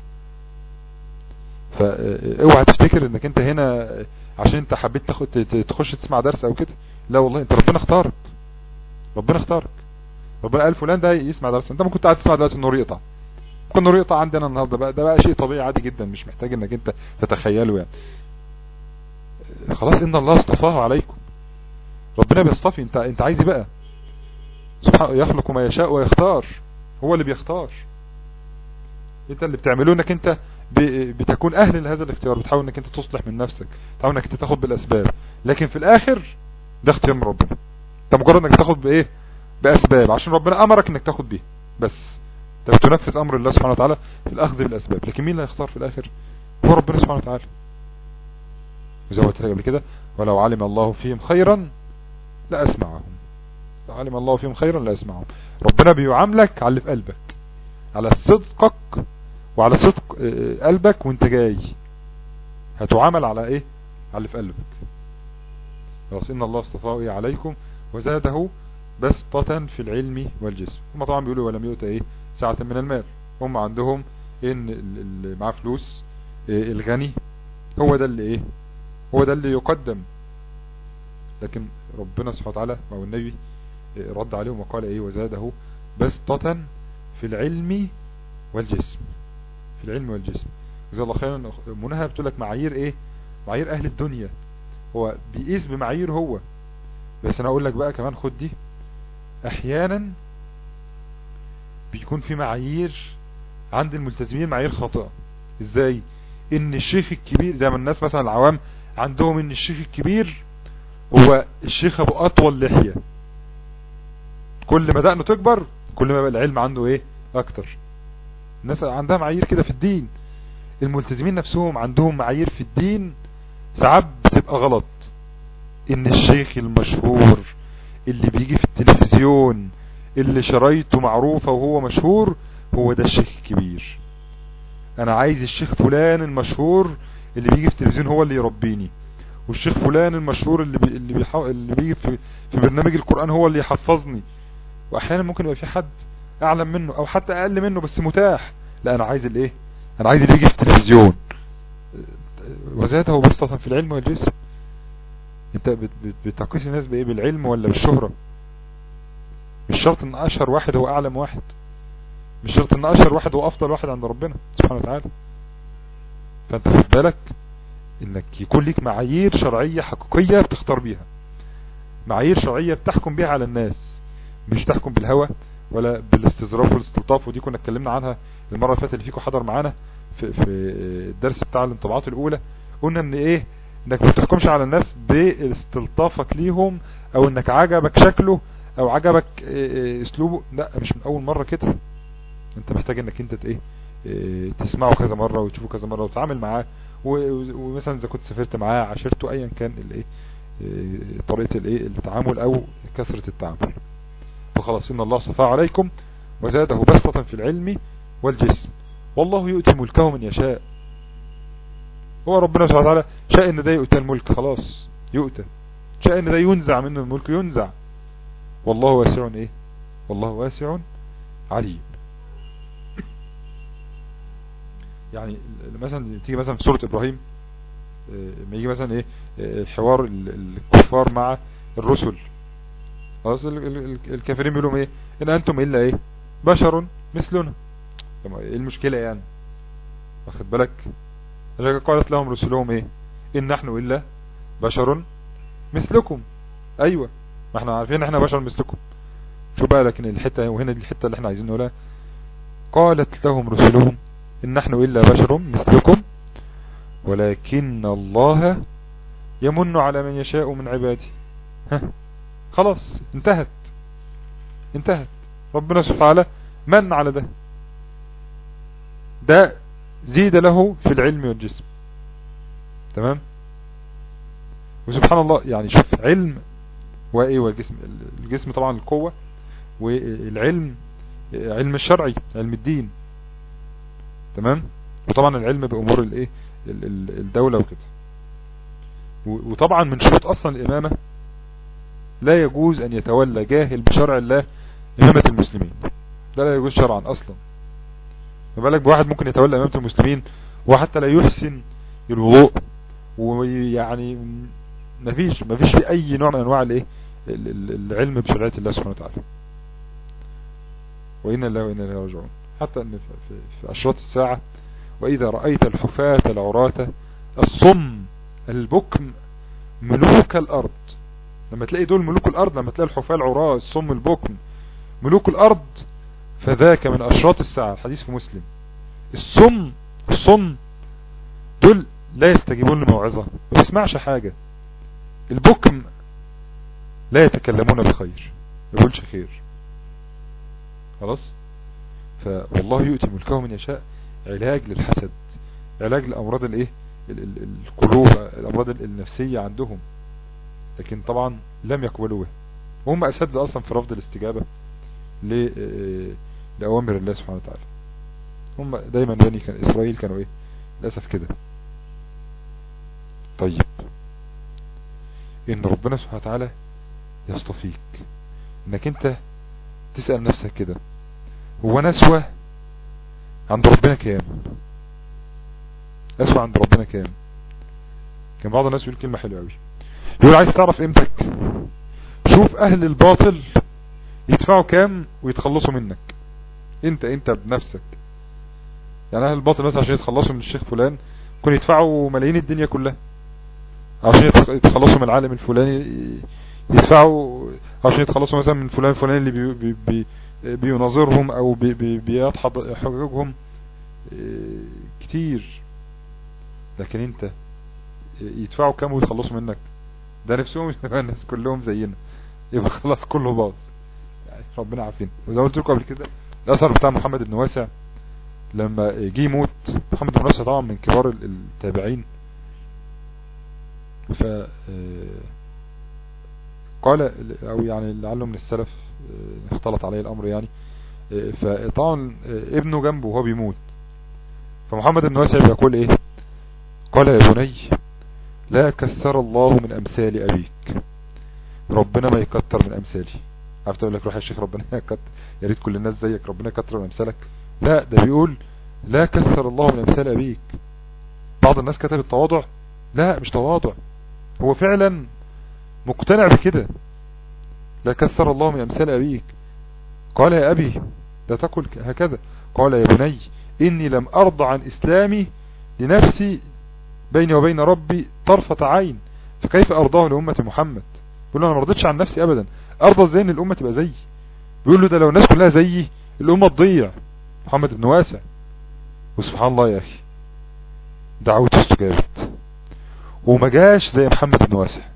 فاوعى تفتكر انك انت هنا عشان انت حبيت تاخد تخش تسمع درس او كده، لا والله انت ربنا اختارك، ربنا اختارك. ربنا قال فلان ده يسمع درس، انت ممكن قاعد تسمع دلوقتي النور يقطع، ممكن النور يقطع عندنا النهارده بقى، ده بقى شيء طبيعي عادي جدا، مش محتاج انك انت تتخيله يعني. خلاص ان الله اصطفاه عليكم، ربنا بيصطفي. انت انت عايز ايه بقى؟ سبحانه يخلق ما يشاء ويختار، هو اللي بيختار. انت اللي بتعمله انك انت بتكون اهل لهذا الاختيار، بتحاول انك انت تصلح من نفسك، بتحاول انك انت تاخد بالاسباب، لكن في الاخر ده اختيار من ربنا. انت مجرد انك تاخد بايه باسباب عشان ربنا امرك انك تاخد بيه بس، انت بتنفذ امر الله سبحانه وتعالى في الاخذ بالاسباب. لكن مين اللي هيختار في الاخر؟ هو ربنا سبحانه وتعالى. زي ما قلت لك قبل كده، ولو علم الله فيهم خيرا لاسمعهم، لو علم الله فيهم خيرا لاسمعهم. ربنا بيعاملك على اللي في قلبك، على صدقك وعلى صدق قلبك، وانت جاي هتعامل على ايه؟ على اللي في قلبك. خلاص ان الله اصطفاه عليكم وزاده بسطة في العلم والجسم. هم طبعا بيقولوا ولم يؤت ايه ساعة من المال، هم عندهم ان اللي معاه فلوس إيه الغني هو ده اللي ايه هو ده اللي يقدم. لكن ربنا سبحانه وتعالى او النبي إيه رد عليهم وقال ايه وزاده بسطة في العلم والجسم، في العلم والجسم. جزاه الله خيرا. منها بتقول لك معايير ايه معايير اهل الدنيا، هو بيقيس بمعايير هو. بس انا اقول لك بقى كمان خد دي، احيانا بيكون في معايير عند الملتزمين معايير خاطئة. ازاي؟ ان الشيخ الكبير زي ما الناس مثلا العوام عندهم ان الشيخ الكبير هو الشيخ ابو اطول لحية، كل ما دقنه تكبر كل ما بقى العلم عنده ايه اكتر. الناس عندها معايير كده في الدين. الملتزمين نفسهم عندهم معايير في الدين ساعات بتبقى غلط، ان الشيخ المشهور اللي بيجي في التلفزيون اللي شرايطه معروفة وهو مشهور هو ده الشيخ الكبير. انا عايز الشيخ فلان المشهور اللي بيجي في التلفزيون هو اللي يربيني، والشيخ فلان المشهور اللي بي اللي, بيحو... اللي بيجي في في برنامج القرآن هو اللي يحفظني. واحيانا ممكن يبقى في حد اعلم منه او حتى اقل منه بس متاح، لا انا عايز الايه انا عايز اللي يجي في التلفزيون. وزاده بسطة في العلم والجسم. انت بتقيس الناس بايه؟ بالعلم ولا بالشهرة؟ مش شرط ان اشهر واحد هو اعلم واحد، مش شرط ان اشهر واحد هو افضل واحد عند ربنا سبحانه وتعالى. فانت خد بالك انك يكون ليك معايير شرعية حقيقية بتختار بيها، معايير شرعية بتحكم بيها على الناس، مش تحكم بالهوى ولا بالاستظراف والاستلطاف. ودي كنا اتكلمنا عنها المرة اللي فاتت اللي فيكم حضر معانا في, في الدرس بتاع الانطباعات الاولى. قلنا ان ايه انك ما تحكمش على الناس باستلطافك ليهم او انك عجبك شكله او عجبك اسلوبه، لا مش من اول مرة كده. انت محتاج انك انت ايه تسمعه كذا مرة وتشوفه كذا مرة وتعامل معاه، ومثلا اذا كنت سافرت معاه عشرته ايا كان الايه طريقة الايه التعامل او كثرة التعامل. فخلاص ان الله صفى عليكم وزاده بسطة في العلم والجسم والله يؤتي ملكه من يشاء. هو ربنا سبحانه وتعالى شاء ان ده يؤتى الملك خلاص يؤتى، شاء ان ده ينزع منه الملك ينزع. والله واسع ايه والله واسع عليم. يعني مثلا تيجي مثلا في سورة ابراهيم ما يجي مثلا ايه حوار الكفار مع الرسل، خلاص الكافرين بيقولوا ايه ان انتم الا ايه بشر مثلنا. ايه المشكلة يعني؟ واخد بالك؟ عشان قالت لهم رسلهم ايه ان نحن الا بشر مثلكم. ايوه ما احنا عارفين احنا بشر مثلكم. شو بقى لكن الحتة، وهنا دي الحتة اللي احنا عايزين نقولها، قالت لهم رسلهم ان نحن الا بشر مثلكم ولكن الله يمن على من يشاء من عباده. ها خلاص انتهت انتهت ربنا سبحانه وتعالى من على ده، ده زيد له في العلم والجسم. تمام. وسبحان الله يعني شوف علم وايه والجسم، الجسم طبعا القوة، والعلم علم الشرعي علم الدين. تمام. وطبعا العلم بأمور الايه الدولة وكده. وطبعا من شروط اصلا الامامة لا يجوز ان يتولى جاهل بشرع الله امامة المسلمين، ده لا يجوز شرعا اصلا. ما بالك بواحد ممكن يتولى امامة المسلمين وحتى لا يحسن الوضوء، ويعني مفيش مفيش في اي نوع من انواع الايه العلم بشريعة الله سبحانه وتعالى. وإنا الله وإنا إليه راجعون. حتى ان في, في اشراط الساعة واذا رأيت الحفاة العراة الصم البكم ملوك الارض، لما تلاقي دول ملوك الارض، لما تلاقي الحفاة العراة الصم البكم ملوك الارض، فذاك من اشراط الساعة. الحديث في مسلم. الصم الصم دول لا يستجيبون لموعظة، ما بيسمعش حاجة. البكم لا يتكلمون بخير، ما يقولش خير. خلاص. فوالله يؤتي ملكه من يشاء، علاج للحسد، علاج لأمراض الايه القلوب، الأمراض النفسية عندهم. لكن طبعا لم يقبلوه، وهم أساتذة أصلا في رفض الاستجابة لأوامر الله سبحانه وتعالى. هم دايما بني كان إسرائيل كانوا ايه للأسف كده. طيب إن ربنا سبحانه وتعالى يصطفيك إنك أنت تسأل نفسك كده، هو أنا أسوأ عند ربنا كام؟ أسوأ عند ربنا كام؟ كان بعض الناس يقول كلمة حلوة أوي، يقول عايز تعرف قيمتك شوف أهل الباطل يدفعوا كام ويتخلصوا منك. انت انت بنفسك. يعني أهل الباطل مثلا عشان يتخلصوا من الشيخ فلان كانوا يدفعوا ملايين الدنيا كلها، عشان يتخلصوا من العالم الفلاني يدفعوا، عشان يتخلصوا مثلا من فلان فلان اللي بي بي بي بيناظرهم او بي بي بيدحض حقوقهم كتير. لكن انت يدفعوا كام ويتخلصوا منك؟ ده نفسهم الناس كلهم زينا، يبقى خلاص كله باظ. يعني ربنا عارفين. وزي ما قلت لكم قبل كده الاثر بتاع محمد بن واسع لما جه يموت. محمد بن واسع طبعا من كبار التابعين، ف قال او يعني لعله من السلف اختلط عليه الامر يعني. فطبعا ابنه جنبه وهو بيموت، فمحمد بن واسع بيقول ايه؟ قال يا بني لا كثر الله من امثال ابيك، ربنا ما يكتر من امثالي. عرفت اقول لك روح يا شيخ ربنا يكتر، يا ريت كل الناس زيك ربنا يكتر من امثالك. لا ده بيقول لا كثر الله من امثال ابيك. بعض الناس كتب التواضع، لا مش تواضع، هو فعلا مقتنع بكده. لا كثر الله من امثال ابيك. قال يا ابي لا تقل هكذا، قال يا بني اني لم ارضى عن اسلامي لنفسي بيني وبين ربي طرفة عين، فكيف ارضاه لأمة محمد؟ بيقول له انا ما رضيتش عن نفسي ابدا، ارضى ازاي ان الامة تبقى زيي؟ بيقول له ده لو الناس كلها زيي الامة تضيع. محمد بن واسع. وسبحان الله يا اخي دعوته استجابت وما جاش زي محمد بن واسع.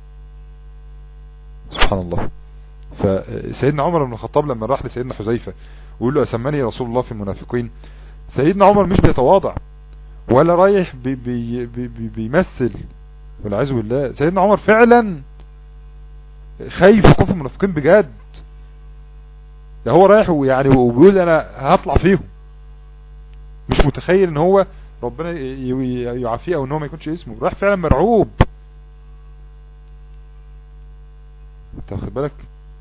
سبحان الله. فسيدنا عمر بن الخطاب لما راح لسيدنا حذيفة ويقول له اسمني رسول الله في المنافقين، سيدنا عمر مش بيتواضع ولا رايح بي بي بي بي بيمثل والعياذ بالله. سيدنا عمر فعلا خايف يكون في المنافقين بجد، ده هو رايح ويعني وبيقول انا هطلع فيهم، مش متخيل ان هو ربنا يعافيه او ان هو ما يكونش اسمه، رايح فعلا مرعوب. انت واخد بالك؟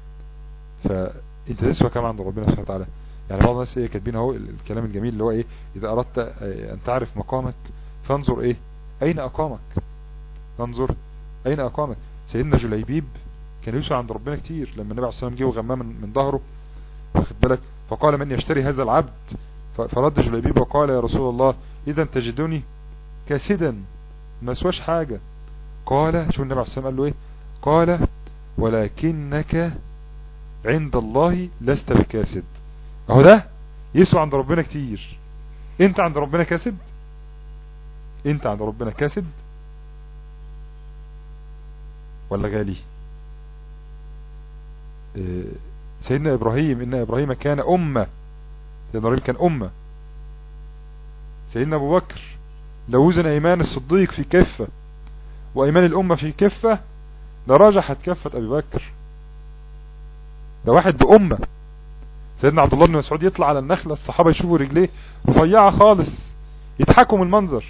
فانت تسوى كام عند ربنا سبحانه وتعالى. يعني بعض الناس ايه كاتبين اهو الكلام الجميل اللي هو ايه، اذا اردت ان تعرف مقامك فانظر ايه اين اقامك؟ انظر اين اقامك. سيدنا جليبيب كان يسعى عند ربنا كتير، لما النبي عليه الصلاة والسلام جه وغماه من, من ظهره، واخد بالك، فقال من يشتري هذا العبد؟ فرد جليبيب وقال يا رسول الله اذا تجدني كاسدا ما سواش حاجة. قال شو النبي عليه الصلاة والسلام قال له ايه؟ قال ولكنك عند الله لست بكاسد. اهو ده يسوى عند ربنا كتير. انت عند ربنا كاسد؟ انت عند ربنا كاسد ولا غالي؟ اه سيدنا ابراهيم، ان ابراهيم كان امة، سيدنا ابراهيم كان امة. سيدنا ابو بكر لو وزن ايمان الصديق في كفة وايمان الامة في كفة لرجحت كفة ابي بكر. ده واحد بأمة. سيدنا عبد الله بن مسعود يطلع على النخلة، الصحابة يشوفوا رجليه رفيعة خالص، يضحكوا من المنظر.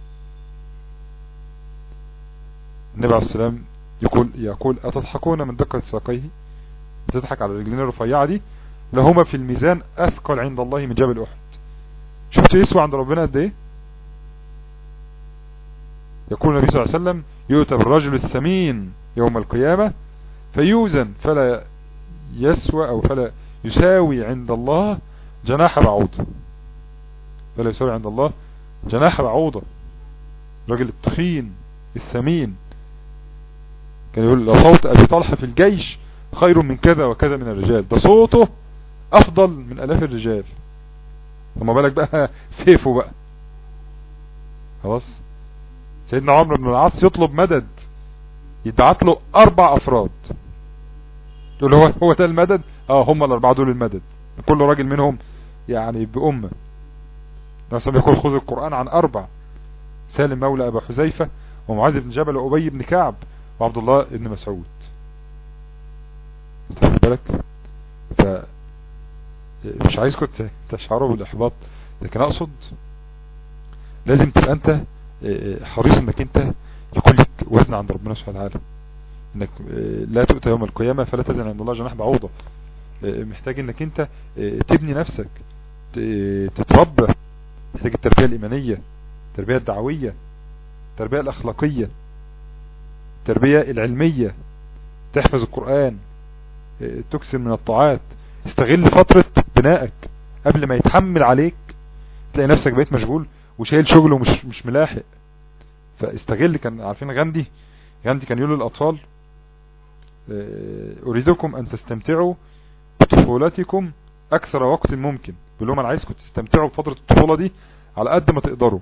النبي عليه السلام يقول يقول أتضحكون من دقة ساقيه؟ تضحك على الرجلين الرفيعة دي؟ لهما في الميزان أثقل عند الله من جبل أحد. شفتوا يسوى عند ربنا قد ايه؟ يقول النبي صلى الله عليه وسلم يؤتى بالرجل الثمين يوم القيامة فيوزن فلا يسوى أو فلا يساوي عند الله جناح بعوضة، فلا يساوي عند الله جناح بعوضة. الرجل التخين الثمين كان يقول لو صوت أبي طلحة في الجيش خير من كذا وكذا من الرجال، ده صوته أفضل من ألاف الرجال، فما بالك بقى سيفه بقى. خلاص. سيدنا عمرو بن العاص يطلب مدد، يدعت له أربع أفراد، يقول هو هو ده المدد؟ اه هم الأربعة دول المدد، كل راجل منهم يعني بأمة. ناس يقول خذ القرآن عن أربع: سالم مولى أبا حذيفة، ومعاذ بن جبل، وأبي بن كعب، وعبد الله بن مسعود. انت واخد بالك؟ ف مش عايزكم تشعروا بالإحباط، لكن أقصد لازم تبقى أنت حريص انك انت يكون لك وزن عند ربنا سبحانه وتعالى، انك لا تؤتى يوم القيامة فلا تزن عند الله جناح بعوضة. محتاج انك انت تبني نفسك، تتربى، محتاج التربية الإيمانية، التربية الدعوية، التربية الأخلاقية، التربية العلمية، تحفظ القرآن، تكثر من الطاعات. استغل فترة بنائك قبل ما يتحمل عليك تلاقي نفسك بقيت مشغول وشايل شغل ومش مش ملاحق. فاستغل. كان عارفين غاندي غاندي كان يقول للأطفال أريدكم أن تستمتعوا بطفولتكم أكثر وقت ممكن. بيقول لهم أنا عايزكم تستمتعوا بفترة الطفولة دي على قد ما تقدروا.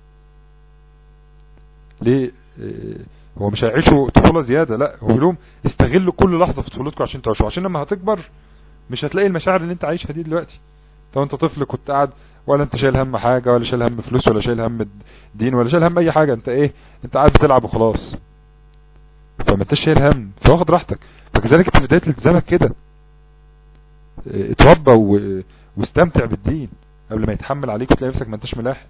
ليه؟ هو مش هيعيشوا طفولة زيادة، لا، هو بيقول لهم استغلوا كل لحظة في طفولتكم عشان تعيشوا، عشان لما هتكبر مش هتلاقي المشاعر اللي انت عايشها دي دلوقتي. لو انت طفل كنت قاعد ولا انت شايل هم حاجة، ولا شايل هم فلوس، ولا شايل هم دين، ولا شايل هم اي حاجة، انت ايه؟ انت قاعد بتلعب وخلاص، فما انتش شايل هم، فواخد راحتك. فكذلك انت في بداية التزامك كده اتربى و... واستمتع بالدين قبل ما يتحمل عليك وتلاقي نفسك ما انتش ملاحق.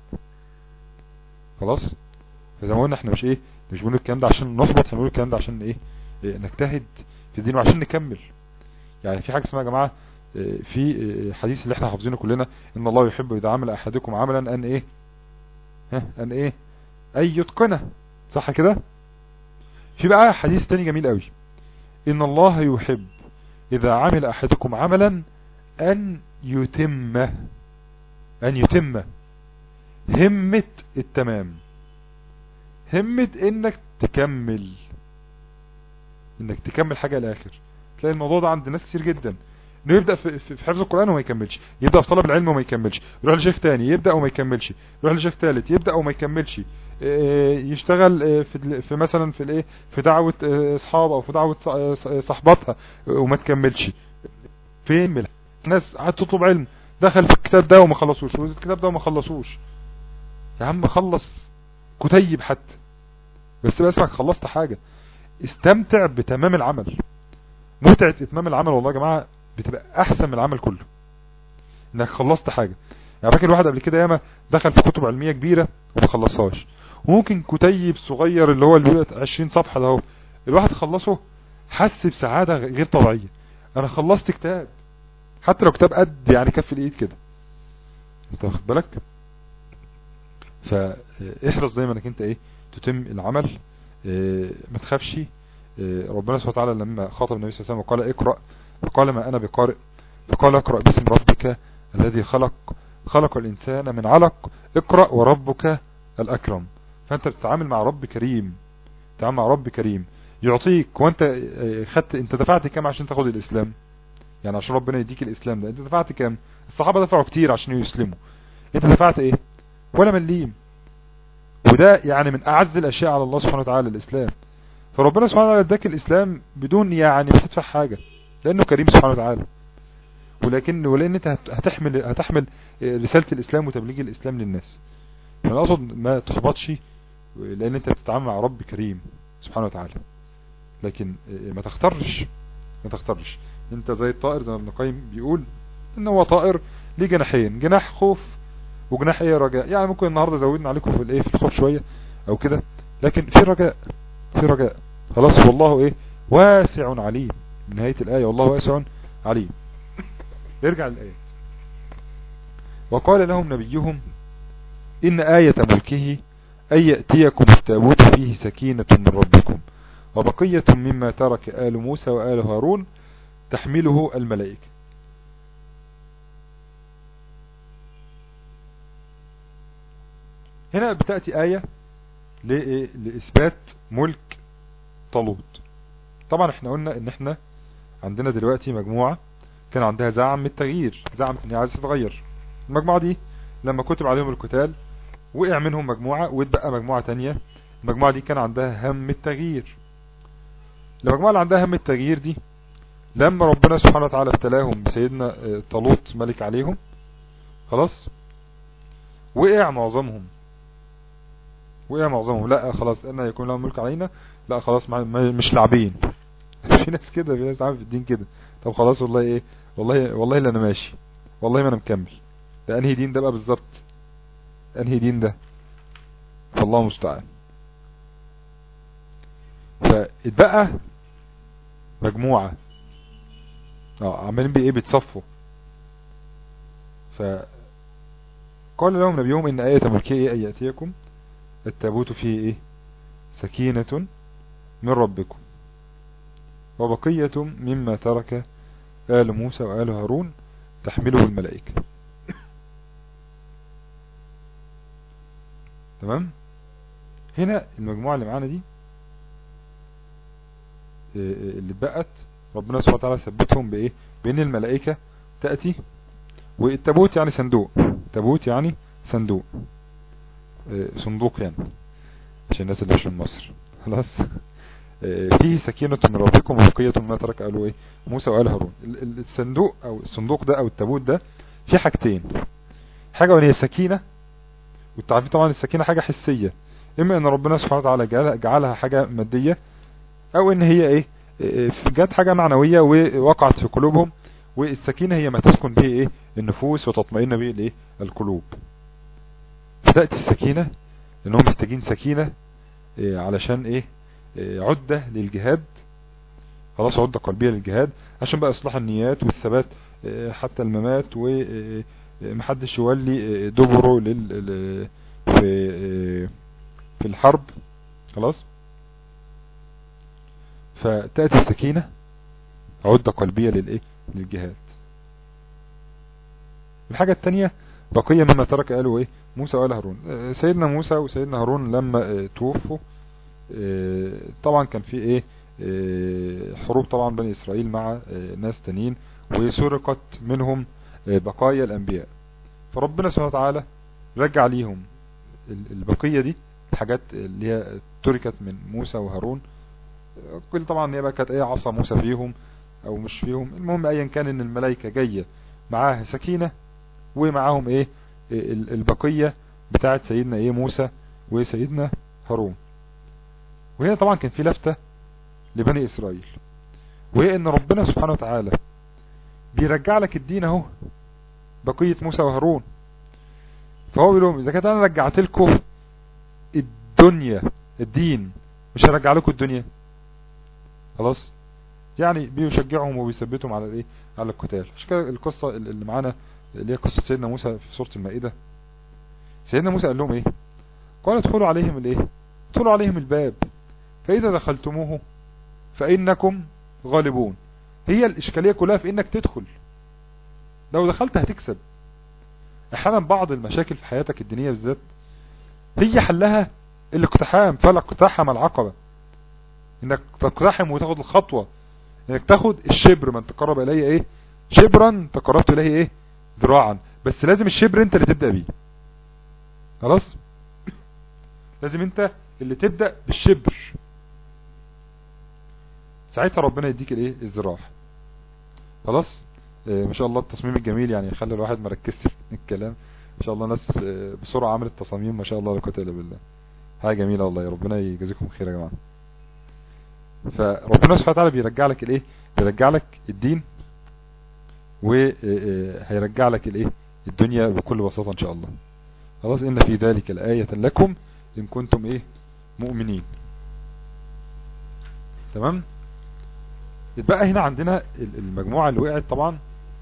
خلاص. فزي ما قلنا احنا مش ايه مش بنقول الكلام ده عشان نحبط، احنا بنقول الكلام ده عشان ايه, إيه نجتهد في الدين وعشان نكمل. يعني في حاجة اسمها يا جماعة في حديث اللي احنا حافظينه كلنا، ان الله يحب اذا عمل احدكم عملا ان ايه ها ان ايه اي يتقنه، صح كده؟ في بقى حديث تاني جميل قوي، ان الله يحب اذا عمل احدكم عملا ان يتمه، ان يتمه همة التمام، همة انك تكمل، انك تكمل حاجة الاخر. تلاقي الموضوع ده عند ناس كتير جدا، انه يبدأ في, في حفظ القرآن وما يكملش، يبدأ في طلب العلم وما يكملش، يروح لشيخ تاني يبدأ وما يكملش، يروح لشيخ تالت يبدأ وما يكملش، يشتغل في, في مثلا في الايه في دعوة اصحاب او في دعوة صحباتها وما تكملش. فين الناس قاعد تطلب علم، دخل في الكتاب ده وما خلصوش، وزي الكتاب ده وما خلصوش. يا عم خلص كتيب حتى، بس بقى اسمك خلصت حاجة. استمتع بتمام العمل. متعة اتمام العمل والله يا جماعة بتبقى احسن من العمل كله، انك خلصت حاجة. يعني فاكر واحد قبل كده ياما دخل في كتب علمية كبيرة وما خلصهاش، وممكن كتيب صغير اللي هو اللي عشرين صفحة ده هو الواحد خلصه حس بسعادة غير طبيعية. انا خلصت كتاب، حتى لو كتاب قد يعني كف الايد كده، انت واخد بالك؟ فاحرص دايما انك انت ايه تتم العمل. ما تخافش. ربنا سبحانه وتعالى لما خاطب النبي صلى الله عليه وسلم وقال اقرأ، فقال ما انا بقارئ، فقال اقرأ باسم ربك الذي خلق خلق الانسان من علق، اقرأ وربك الاكرم. فانت بتتعامل مع رب كريم، بتتعامل مع رب كريم يعطيك. وانت خدت، انت دفعت كام عشان تاخد الاسلام؟ يعني عشان ربنا يديك الاسلام ده انت دفعت كام؟ الصحابة دفعوا كتير عشان يسلموا، انت دفعت ايه؟ ولا مليم. وده يعني من اعز الاشياء على الله سبحانه وتعالى الاسلام. فربنا سبحانه وتعالى اداك الاسلام بدون يعني ما تدفع حاجة، لانه كريم سبحانه وتعالى. ولكن ولان انت هتحمل هتحمل رسالة الاسلام وتبليغ الاسلام للناس. فانا اقصد ما تحبطش، لان انت بتتعامل مع رب كريم سبحانه وتعالى. لكن ما تختارش ما تختارش انت زي الطائر، زي ما ابن القيم بيقول ان هو طائر ليه جناحين، جناح خوف وجناح ايه رجاء. يعني ممكن النهارده زودنا عليكم في الايه في الخوف شويه او كده، لكن في رجاء، في رجاء خلاص. والله ايه واسع عليم، من نهايه الايه والله واسع عليم. نرجع للايه. وقال لهم نبيهم ان آية ملكه أن يأتيكم التابوت فيه سكينة من ربكم وبقية مما ترك آل موسى وآل هارون تحمله الملائكة. هنا بتأتي آية لإثبات ملك طالوت. طبعا احنا قلنا ان احنا عندنا دلوقتي مجموعة كان عندها زعم التغيير، زعم ان هي عايزة تتغير. المجموعة دي لما كتب عليهم القتال وقع منهم مجموعة واتبقى مجموعة تانية. المجموعة دي كان عندها هم التغيير. المجموعة اللي عندها هم التغيير دي لما ربنا سبحانه وتعالى ابتلاهم بسيدنا طالوت ملك عليهم، خلاص وقع معظمهم وقع معظمهم لا خلاص ان يكون لهم ملك علينا، لا خلاص مش لاعبين. في ناس كده، في ناس عارف الدين كده. طب خلاص والله ايه، والله والله اللي انا ماشي، والله ما انا مكمل. ده انهي دين ده بقى بالظبط؟ انهي دين ده؟ فالله مستعان. فاتبقى مجموعة اه عمالين بايه بيتصفوا. فقال لهم نبيهم ان آية ملكية ان يأتيكم التابوت فيه ايه سكينة من ربكم وبقية مما ترك آل موسى وآل هارون تحمله الملائكة. تمام. هنا المجموعة اللي معانا دي اللي اتبقت ربنا سبحانه وتعالى ثبتهم بايه، بان الملائكة تأتي. والتابوت يعني صندوق، تابوت يعني صندوق، صندوق يعني عشان الناس اللي مش من مصر خلاص. فيه سكينة من ربكم وبقية مما ترك آل ايه موسى وآل هارون. الصندوق او الصندوق ده او التابوت ده في حاجتين. حاجة وهي السكينة، والتعريف طبعا السكينة حاجة حسية، اما ان ربنا سبحانه وتعالى جعلها حاجة مادية، او ان هي ايه جت حاجة معنوية ووقعت في قلوبهم. والسكينة هي ما تسكن به ايه النفوس وتطمئن به الايه القلوب. فتأتي السكينة لانهم محتاجين سكينة إيه علشان ايه, إيه عدة للجهاد، خلاص عدة قلبية للجهاد عشان بقى اصلاح النيات والثبات إيه حتى الممات، ومحدش يولي دبره لل في في الحرب خلاص. فتأتي السكينة عدة قلبية للايه للجهاد. الحاجة التانية بقية مما ترك قالوا ايه موسى وآل هارون. سيدنا موسى وسيدنا هارون لما توفوا طبعا كان في ايه حروب طبعا بني اسرائيل مع ناس تانيين، وسرقت منهم بقايا الانبياء. فربنا سبحانه وتعالى رجع ليهم البقية دي، الحاجات اللي هي تركت من موسى وهارون. كل طبعا هي بقى كانت ايه عصا موسى فيهم او مش فيهم، المهم ايا كان ان الملائكة جاية معاها سكينة ومعاهم ايه البقية بتاعت سيدنا ايه موسى وسيدنا هارون. وهنا طبعا كان في لفتة لبني اسرائيل، وهي ان ربنا سبحانه وتعالى بيرجع لك الدين اهو بقية موسى وهارون. فهو بيقول لهم اذا كانت انا رجعت لكم الدنيا الدين مش هرجع لكم الدنيا خلاص. يعني بيشجعهم وبيثبتهم على الايه على القتال. عشان كده القصة اللي معانا اللي هي قصة سيدنا موسى في سورة المائدة، سيدنا موسى قال لهم ايه؟ قال ادخلوا عليهم الايه ادخلوا عليهم الباب فإذا دخلتموه فإنكم غالبون. هي الإشكالية كلها في إنك تدخل، لو دخلت هتكسب. أحيانا بعض المشاكل في حياتك الدينية بالذات هي حلها الاقتحام، فالاقتحم العقبة، إنك تقتحم وتاخد الخطوة، إنك تاخد الشبر، من تقرب إليه إيه شبرا تقربت إليه إيه ذراعا. بس لازم الشبر أنت اللي تبدأ بيه، خلاص؟ لازم أنت اللي تبدأ بالشبر، ساعتها ربنا يديك الايه الذراع. خلاص. آه ما شاء الله التصميم الجميل يعني يخلي الواحد مركز في الكلام. ما شاء الله ناس آه بسرعة عملت تصاميم ما شاء الله لا قوه الا بالله. حاجه جميله والله، يا ربنا يجازيكم خير يا جماعه. فربنا سبحانه وتعالى بيرجع لك الايه بيرجع لك الدين، وهيرجع لك الايه الدنيا بكل بساطه ان شاء الله. خلاص. ان في ذلك الآية لكم ان كنتم ايه مؤمنين. تمام. يتبقى هنا عندنا المجموعة اللي وقعت طبعا،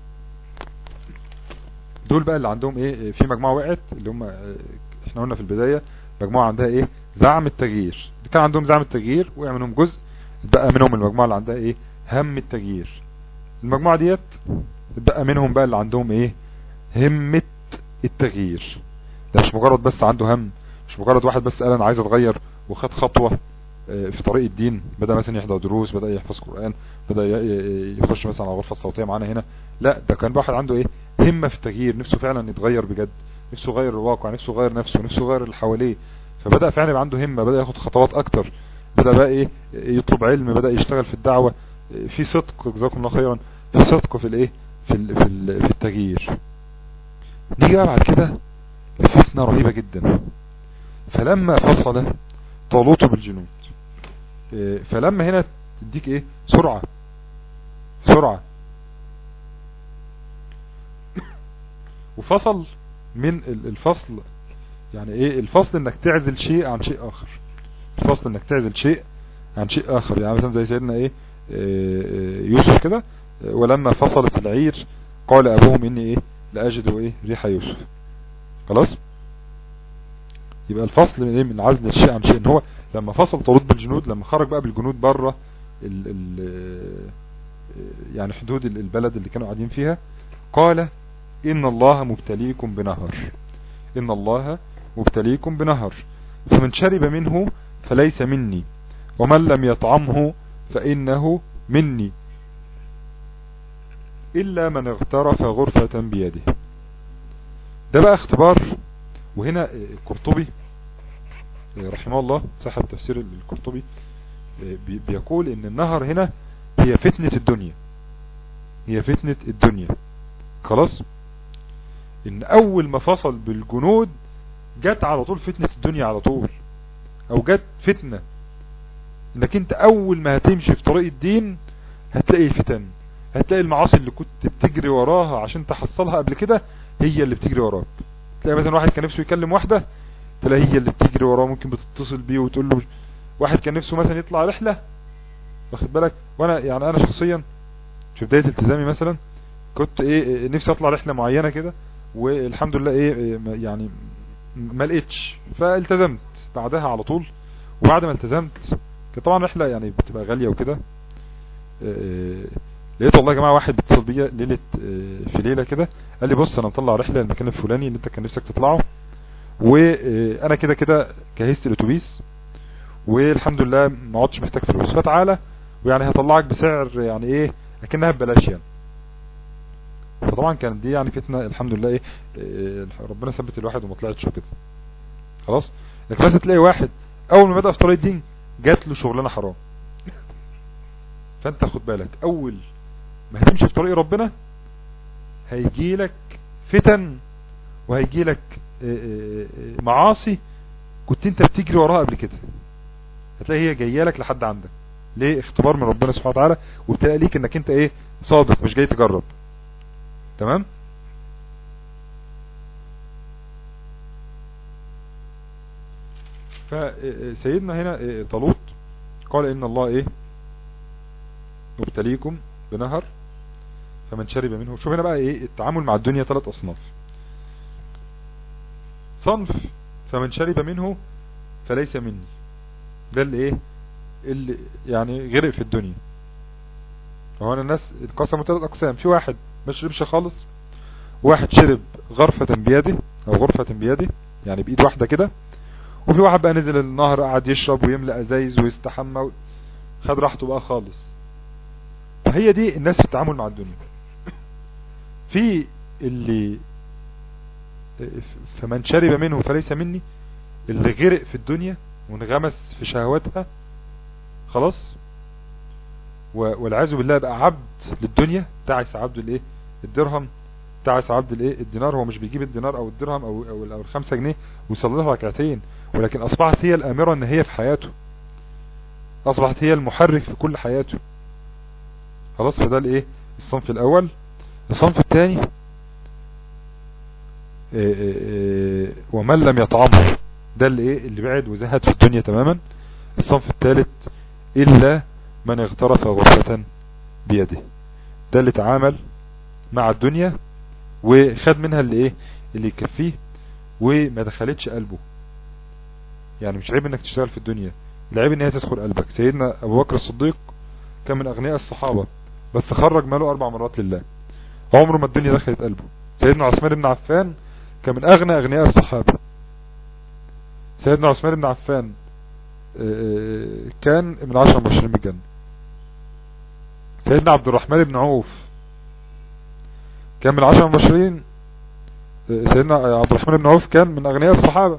دول بقى اللي عندهم ايه في مجموعة وقعت اللي هم احنا قلنا في البداية مجموعة عندها ايه زعم التغيير، كان عندهم زعم التغيير وقع منهم جزء، يتبقى منهم المجموعة اللي عندها ايه هم التغيير. المجموعة ديت يتبقى منهم بقى اللي عندهم ايه همة التغيير. ده مش مجرد بس عنده هم، مش مجرد واحد بس قال انا عايز اتغير وخد خطوة في طريق الدين، بدأ مثلا يحضر دروس، بدأ يحفظ قرآن، بدأ يخش مثلا على الغرفة الصوتية معانا هنا. لا، ده كان واحد عنده ايه همة في التغيير، نفسه فعلا يتغير بجد، نفسه يغير الواقع، نفسه يغير نفسه، نفسه يغير اللي حواليه. فبدأ فعلا يبقى عنده همة، بدأ ياخد خطوات اكتر، بدأ بقى ايه يطلب علم، بدأ يشتغل في الدعوة، في صدق، جزاكم الله خيرا، في صدق في الايه في ال في, ال في التغيير. نيجي بقى بعد كده لفتنة رهيبة جدا. فلما فصل طالوت بالجنود، فلما هنا تديك ايه سرعة سرعة وفصل من الفصل، يعني ايه الفصل انك تعزل شيء عن شيء اخر، الفصل انك تعزل شيء عن شيء اخر. يعني مثلا زي سيدنا ايه يوسف كده، ولما فصلت العير قال ابوهم اني ايه لاجد ايه ريح يوسف. خلاص. يبقى الفصل من ايه من عزل الشيء عن شيء، ان هو لما فصل طالوت بالجنود، لما خرج بقى بالجنود بره ال ال يعني حدود البلد اللي كانوا قاعدين فيها، قال ان الله مبتليكم بنهر، ان الله مبتليكم بنهر فمن شرب منه فليس مني ومن لم يطعمه فانه مني الا من اغترف غرفة بيده. ده بقى اختبار. وهنا القرطبي رحمه الله صاحب تفسير القرطبي بيقول ان النهر هنا هي فتنة الدنيا، هي فتنة الدنيا. خلاص. ان اول ما فصل بالجنود جت على طول فتنة الدنيا على طول، او جت فتنة انك انت اول ما هتمشي في طريق الدين هتلاقي فتن، هتلاقي المعاصي اللي كنت بتجري وراها عشان تحصلها قبل كده هي اللي بتجري وراك. تلاقي مثلا واحد كان نفسه يكلم واحدة، تلاقي هي اللي بتجري وراه، ممكن بتتصل بيه وتقول له. واحد كان نفسه مثلا يطلع رحلة، واخد بالك، وانا يعني انا شخصيا في بداية التزامي مثلا كنت ايه نفسي اطلع رحلة معينة كده، والحمد لله ايه يعني ما لقيتش، فالتزمت بعدها على طول. وبعد ما التزمت كانت طبعا رحلة يعني بتبقى غالية وكده، لقيت والله يا جماعة واحد بيتصل بيا ليلة في ليلة كده قال لي بص انا مطلع رحلة المكان الفلاني اللي انت كان نفسك تطلعه، وانا كده كده جهزت الاتوبيس والحمد لله ما عدتش محتاج فلوس، فتعالى ويعني هطلعك بسعر يعني ايه اكنها ببلاش يعني. فطبعا كانت دي يعني فتنة الحمد لله ايه, إيه ربنا ثبت الواحد وما طلعتش كده. خلاص. لكن بس تلاقي واحد اول ما بدأ في طريق الدين جات له شغلانه حرام، فانت خد بالك اول ما هتمشي في طريق ربنا هيجي لك فتن وهيجي لك معاصي كنت انت بتجري وراها قبل كده، هتلاقي هي جايه لك لحد عندك. ليه؟ اختبار من ربنا سبحانه وتعالى، وبتلاقي ليك انك انت ايه صادق مش جاي تجرب. تمام. فسيدنا هنا طالوت قال ان الله ايه مبتليكم بنهر فمن شرب منه. شوف هنا بقى ايه التعامل مع الدنيا، ثلاث اصناف. صنف فمن شرب منه فليس مني، ده اللي ايه اللي يعني غرق في الدنيا. هو انا الناس انقسموا ثلاث اقسام، في واحد ما شربش خالص، واحد شرب غرفة بيده او غرفة بيده يعني بايد واحدة كده، وفي واحد بقى نزل النهر قعد يشرب ويملأ ازايز ويستحمى خد راحته بقى خالص. فهي دي الناس في التعامل مع الدنيا. في اللي فمن شرب منه فليس مني، اللي غرق في الدنيا وانغمس في شهواتها خلاص، والعياذ بالله بقى عبد للدنيا. تعس عبد الايه الدرهم، تعس عبد الايه الدينار. هو مش بيجيب الدينار او الدرهم او او, أو الخمسة جنيه ويصلي لها ركعتين، ولكن اصبحت هي الامرة ان هي في حياته، اصبحت هي المحرك في كل حياته خلاص. فده الايه الصنف الاول. الصنف الثاني ومن لم يطعمه، ده اللي ايه اللي بعد وزهد في الدنيا تماما. الصنف الثالث الا من اغترف غرفة بيده، ده اللي تعامل مع الدنيا وخد منها اللي ايه اللي يكفيه وما دخلتش قلبه. يعني مش عيب انك تشتغل في الدنيا، العيب ان هي تدخل قلبك. سيدنا ابو بكر الصديق كان من اغنياء الصحابة، بس خرج ماله اربع مرات لله، عمره ما الدنيا دخلت قلبه. سيدنا عثمان بن عفان كان من اغنى اغنياء الصحابة. سيدنا عثمان بن عفان كان من عشر مبشرين بالجنة. سيدنا عبد الرحمن بن عوف كان من عشر مبشرين. سيدنا عبد الرحمن بن عوف كان من اغنياء الصحابة،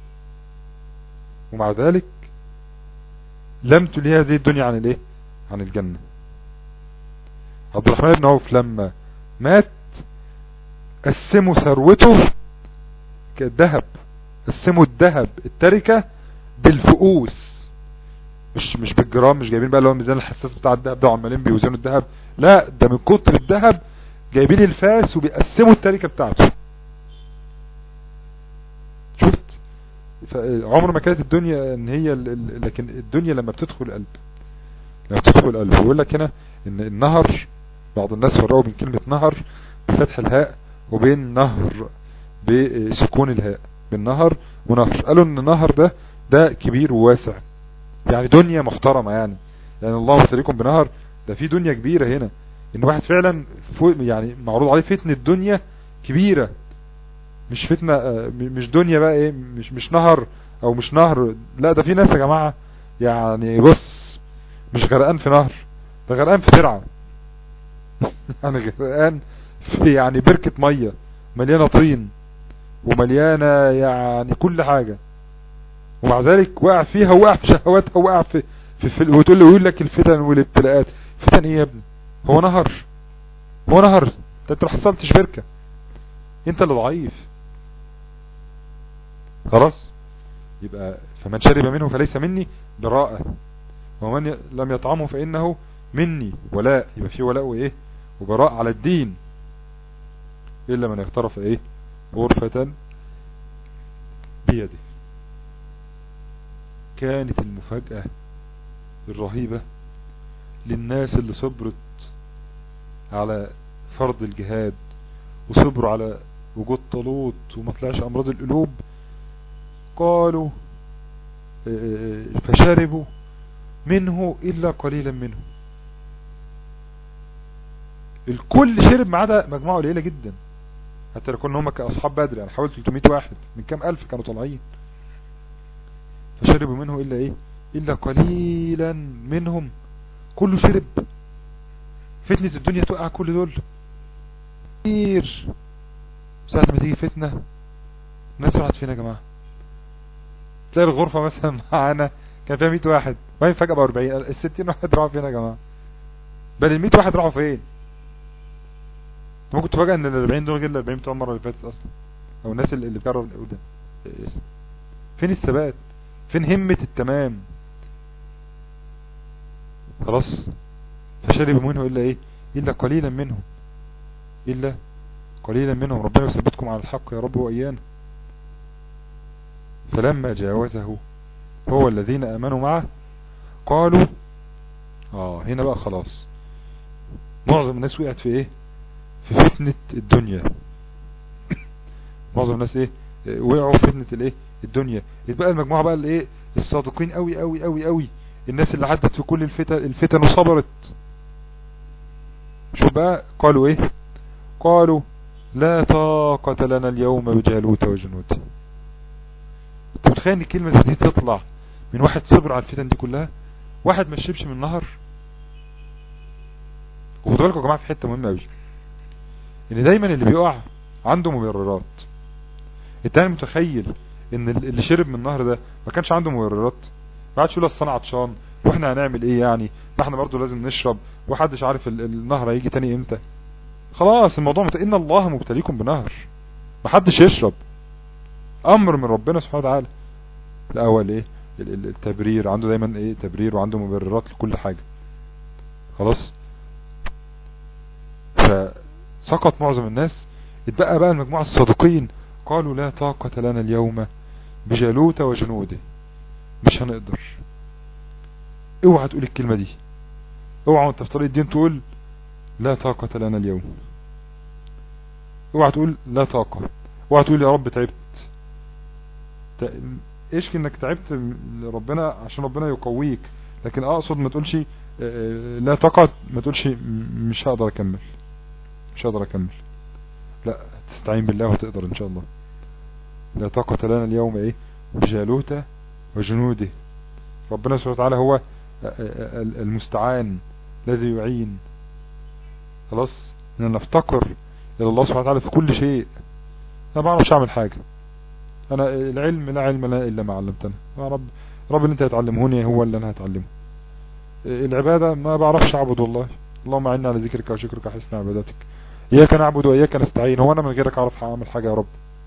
ومع ذلك لم تلهي هذه الدنيا عن الايه عن الجنة. عبد الرحمن بن عوف لما مات قسموا ثروته كالذهب، قسموا الذهب التركة بالفؤوس، مش مش بالجرام، مش جايبين بقى اللي هو الميزان الحساس بتاع الذهب ده وعمالين بيوزنوا الذهب، لا ده من كتر الذهب جايبين الفاس وبيقسموا التركة بتاعته. شفت؟ عمر ما كانت الدنيا ان هي لكن الدنيا لما بتدخل القلب، لما بتدخل القلب. يقول لك هنا ان النهر، بعض الناس فرقوا بين كلمة نهر بفتح الهاء وبين نهر بسكون الهاء، بين نهر ونهر. قالوا ان النهر ده ده كبير وواسع، يعني دنيا محترمة، يعني يعني الله مبتليكم بنهر، ده في دنيا كبيرة هنا. ان واحد فعلا يعني معروض عليه فتنة دنيا كبيرة، مش فتنة مش دنيا بقى ايه مش مش نهر او مش نهر، لا ده في ناس يا جماعة يعني بص مش غرقان في نهر، ده غرقان في ترعة يعني غرقان في يعني بركة مية مليانة طين ومليانة يعني كل حاجة، ومع ذلك وقع فيها وقع في شهواتها وقع في في, في وتقول له يقول لك الفتن والابتلاءات. فتن ايه يا ابني؟ هو نهر هو نهر ده انت ما حصلتش بركة، انت اللي ضعيف خلاص. يبقى فمن شرب منه فليس مني براءة، ومن لم يطعمه فإنه مني ولاء. يبقى في ولاء وايه وبراء على الدين، إلا من اغترف ايه غرفة بيده. كانت المفاجأة الرهيبة للناس اللي صبرت على فرض الجهاد وصبروا على وجود طالوت وما طلعش امراض القلوب. قالوا فشربوا منه الا قليلا منه، الكل شرب ما عدا مجموعة قليلة جدا، حتى لو كنا هم كأصحاب بدر يعني حوالي ثلاثمائة واحد من كام الف كانوا طالعين. فشربوا منه الا ايه الا قليلا منهم، كله شرب. فتنة الدنيا توقع كل دول كتير. ساعة ما تيجي فتنة الناس راحت فين يا جماعة؟ تلاقي الغرفة مثلا معانا كان فيها مئة واحد وين فجأة بقى أربعين، الستين واحد راحوا فين يا جماعة؟ بل المئة واحد راحوا فين؟ ممكن تفاجأ ان الأربعين دول غير الأربعين بتوع المرة اللي فاتت اصلا، او الناس اللي بتقرب الأودة. فين الثبات؟ فين همة التمام؟ خلاص. فشرب منه الا ايه الا قليلا منهم، الا قليلا منهم. ربنا يثبتكم على الحق يا رب وايانا. فلما جاوزه هو الذين امنوا معه قالوا اه هنا بقى خلاص معظم الناس وقعت في ايه في فتنة الدنيا. معظم الناس ايه وقعوا في فتنة الايه الدنيا. يبقى المجموعة بقى اللي ايه الصادقين قوي قوي قوي قوي، الناس اللي عدت في كل الفتن الفتن وصبرت. شوف بقى قالوا ايه؟ قالوا لا طاقة لنا اليوم بجالوت وجنوده. انت متخيل ان الكلمة زي دي تطلع من واحد صبر على الفتن دي كلها، واحد ما شربش من النهر؟ وخدوا بالكم يا جماعة في حتة مهمة قوي، ان دايما اللي بيقع عنده مبررات. التاني متخيل ان اللي شرب من النهر ده ما كانش عنده مبررات؟ ما عادش يقول اصل انا عطشان واحنا هنعمل ايه يعني، ما احنا برضه لازم نشرب ومحدش عارف النهر هيجي تاني امتى. خلاص الموضوع مت... ان الله مبتليكم بنهر، محدش يشرب، امر من ربنا سبحانه وتعالى. الاول ايه؟ التبرير، عنده دايما ايه؟ تبرير، وعنده مبررات لكل حاجة. خلاص، فسقط معظم الناس، اتبقى بقى المجموعة الصادقين. قالوا لا طاقة لنا اليوم بجالوت وجنوده، مش هنقدر. اوعى تقول الكلمة دي، اوعى وانت في طريق الدين تقول لا طاقة لنا اليوم. اوعى تقول لا طاقة، اوعى تقول يا رب تعبت. ايش انك تعبت ربنا عشان ربنا يقويك، لكن اقصد ما تقولش لا طاقة، ما تقولش مش هقدر اكمل، مش هقدر اكمل. لا، تستعين بالله وتقدر ان شاء الله. لا طاقة لنا اليوم ايه؟ بجالوت وجنوده. ربنا سبحانه وتعالى هو المستعان الذي يعين. خلاص، ان نفتقر الى الله سبحانه وتعالى في كل شيء. انا ما بعرفش اعمل حاجة، انا العلم لا علم لنا الا ما علمتنا. يا رب، رب اللي انت هتعلمهوني هو اللي انا هتعلمه. العبادة ما بعرفش اعبد والله، اللهم اعني على ذكرك وشكرك وحسن عبادتك. اياك نعبد واياك نستعين، هو انا من غيرك اعرف اعمل حاجة يا رب؟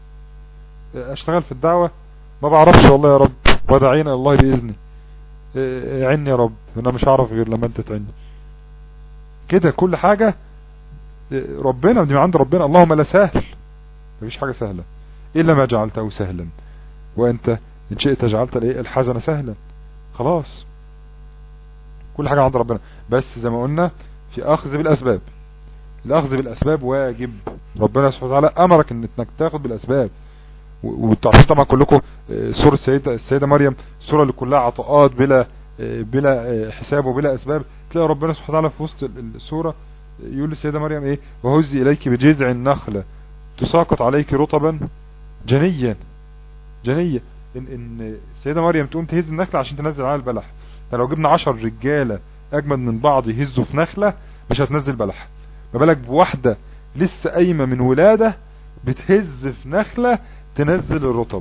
اشتغل في الدعوة ما بعرفش والله يا رب، ودعينا الله بإذني. اعني يا رب، انا مش هعرف غير لما انت تعني. كده كل حاجة ربنا دي من عند ربنا. اللهم لا سهل، مفيش حاجة سهلة الا ما جعلته سهلا، وانت ان شئت جعلت الحزن سهلا. خلاص، كل حاجة عند ربنا، بس زي ما قلنا في اخذ بالاسباب. الاخذ بالاسباب واجب، ربنا سبحانه وتعالى امرك انك تاخذ بالاسباب. وتعرفون طبعا كلكم سورة السيدة, السيدة مريم، السورة اللي كلها عطاءات بلا بلا حساب وبلا اسباب. تلاقي ربنا سبحانه وتعالى في وسط السورة يقول للسيدة مريم ايه؟ وهزي اليك بجذع النخلة تساقط عليك رطبا جنيا. جنية ان, إن السيدة مريم تقوم تهز النخلة عشان تنزل على البلح. فلو جبنا عشر رجالة اجمد من بعض يهزوا في نخلة مش هتنزل بلح، ما بالك بواحدة لسه قايمة من ولادة بتهز في نخلة تنزل الرطب.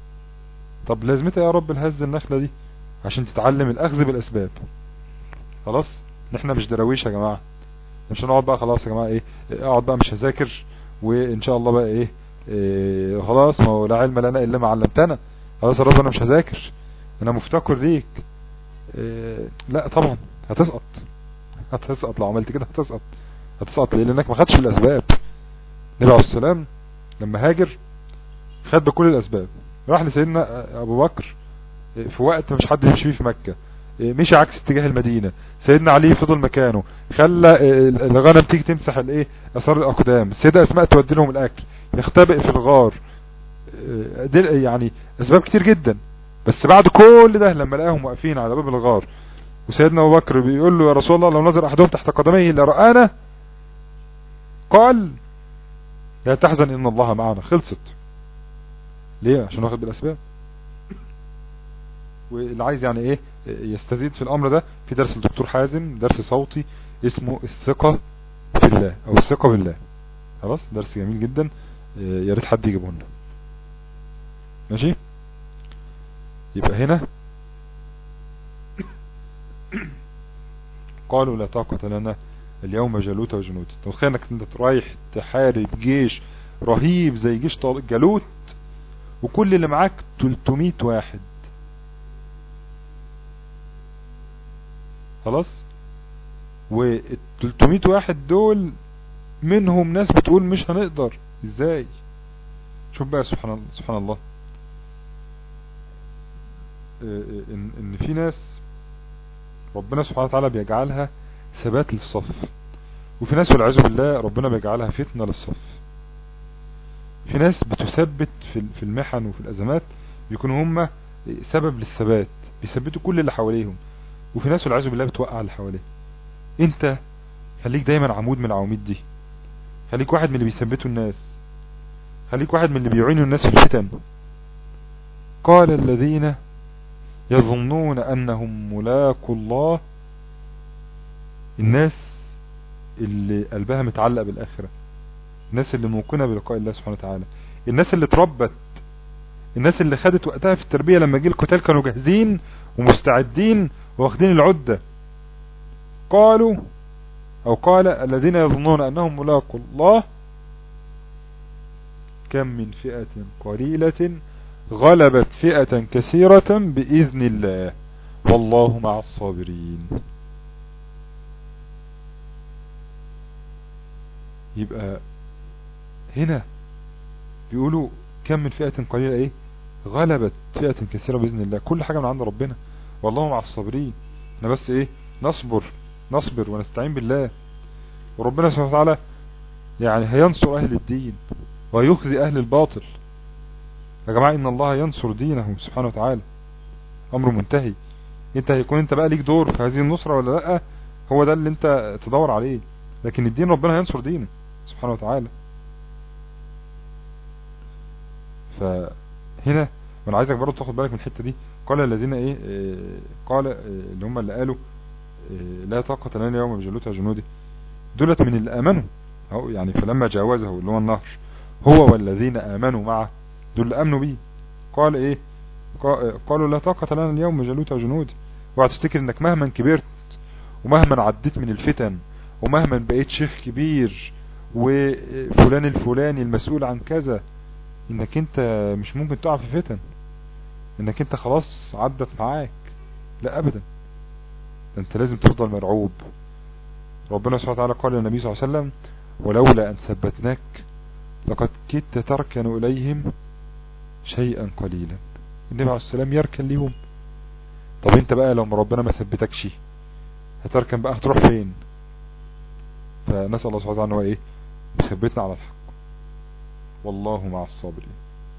طب لازمتها يا رب الهز النخلة دي؟ عشان تتعلم الاخذ بالاسباب. خلاص، احنا مش دراويش يا جماعة، مش هنقعد بقى خلاص يا جماعة ايه اقعد بقى مش هذاكر وان شاء الله بقى ايه, إيه خلاص ما هو لا علم لنا الا ما علمتنا. خلاص يا رب انا مش هذاكر، انا مفتقر ليك. إيه لا طبعا هتسقط، هتسقط لو عملت كده هتسقط. هتسقط ليه؟ لانك ما خدتش بالاسباب. النبي عليه السلام لما هاجر خد بكل الاسباب. راح لسيدنا ابو بكر في وقت مش حد يمشي فيه في مكة، مشي عكس اتجاه المدينة. سيدنا علي فضل مكانه، خلى الغنم تيجي تمسح الايه اثار الاقدام. السيدة اسماء تودي لهم الاكل، يختبئ في الغار. يعني اسباب كتير جدا. بس بعد كل ده لما لقاهم واقفين على باب الغار وسيدنا ابو بكر بيقول له يا رسول الله لو نظر احدهم تحت قدميه لرآنا، قال لا تحزن ان الله معنا. خلصت. ليه؟ عشان واخد بالاسباب. واللي عايز يعني ايه يستزيد في الامر ده، في درس الدكتور حازم، درس صوتي اسمه الثقة في الله او الثقة بالله. خلاص، درس جميل جدا، يا ريت حد يجيبه لنا. ماشي، يبقى هنا قالوا لا طاقة لنا اليوم جالوت وجنود. تخيل انك انت رايح تحارب جيش رهيب زي جيش جالوت وكل اللي معاك ثلاثمية واحد. خلاص، وال ثلاثمية واحد دول منهم ناس بتقول مش هنقدر. ازاي؟ شوف بقى سبحان الله سبحان الله ان, إن في ناس ربنا سبحانه وتعالى بيجعلها ثبات للصف، وفي ناس والعياذ بالله ربنا بيجعلها فتنة للصف. في ناس بتثبت في المحن وفي الازمات، بيكونوا هم سبب للثبات، بيثبتوا كل اللي حواليهم. وفي ناس والعياذ بالله بتوقع اللي حواليه. انت خليك دايما عمود من العواميد دي، خليك واحد من اللي بيثبتوا الناس، خليك واحد من اللي بيعينوا الناس في الفتن. قال الذين يظنون انهم ملاقوا الله، الناس اللي قلبها متعلق بالاخرة، الناس اللي موقنة بلقاء الله سبحانه وتعالى، الناس اللي اتربت، الناس اللي خدت وقتها في التربية لما جه القتال كانوا جاهزين ومستعدين واخدين العدة. قالوا او قال الذين يظنون انهم ملاقوا الله كم من فئة قليلة غلبت فئة كثيرة بإذن الله والله مع الصابرين. يبقى هنا بيقولوا كم من فئة قليلة ايه غلبت فئة كثيرة بإذن الله. كل حاجة من عند ربنا والله مع الصابرين. احنا بس ايه نصبر نصبر ونستعين بالله، وربنا سبحانه وتعالى يعني هينصر اهل الدين ويخزي اهل الباطل. يا جماعة ان الله ينصر دينه سبحانه وتعالى، امر منتهي. انت هيكون انت بقى ليك دور في هذه النصرة ولا لا، هو ده اللي انت تدور عليه، لكن الدين ربنا هينصر دينه سبحانه وتعالى. فهنا وانا عايزك برضه تاخد بالك من الحتة دي. قال الذين ايه, إيه قال إيه اللي هم اللي قالوا إيه لا طاقة لنا اليوم بجالوت وجنوده، دولت من اللي امنوا اهو يعني. فلما جاوزه اللي هو النهر هو والذين امنوا معه، دول اللي امنوا بيه. قال ايه قالوا لا طاقة لنا اليوم بجالوت وجنوده. اوعى تفتكر انك مهما كبرت ومهما عديت من الفتن ومهما بقيت شيخ كبير وفلان الفلاني المسؤول عن كذا انك انت مش ممكن تقع في فتن، انك انت خلاص عدت معاك. لا ابدا، انت لازم تفضل مرعوب. ربنا سبحانه وتعالى قال للنبي صلى الله عليه وسلم ولولا ان ثبتناك لقد كدت تركن اليهم شيئا قليلا. النبي عليه السلام يركن ليهم. طب انت بقى لو ربنا ما ثبتكش هتركن بقى هتروح فين؟ فنسأل الله سبحانه وتعالى انه ايه يثبتنا على الحق والله مع الصابرين.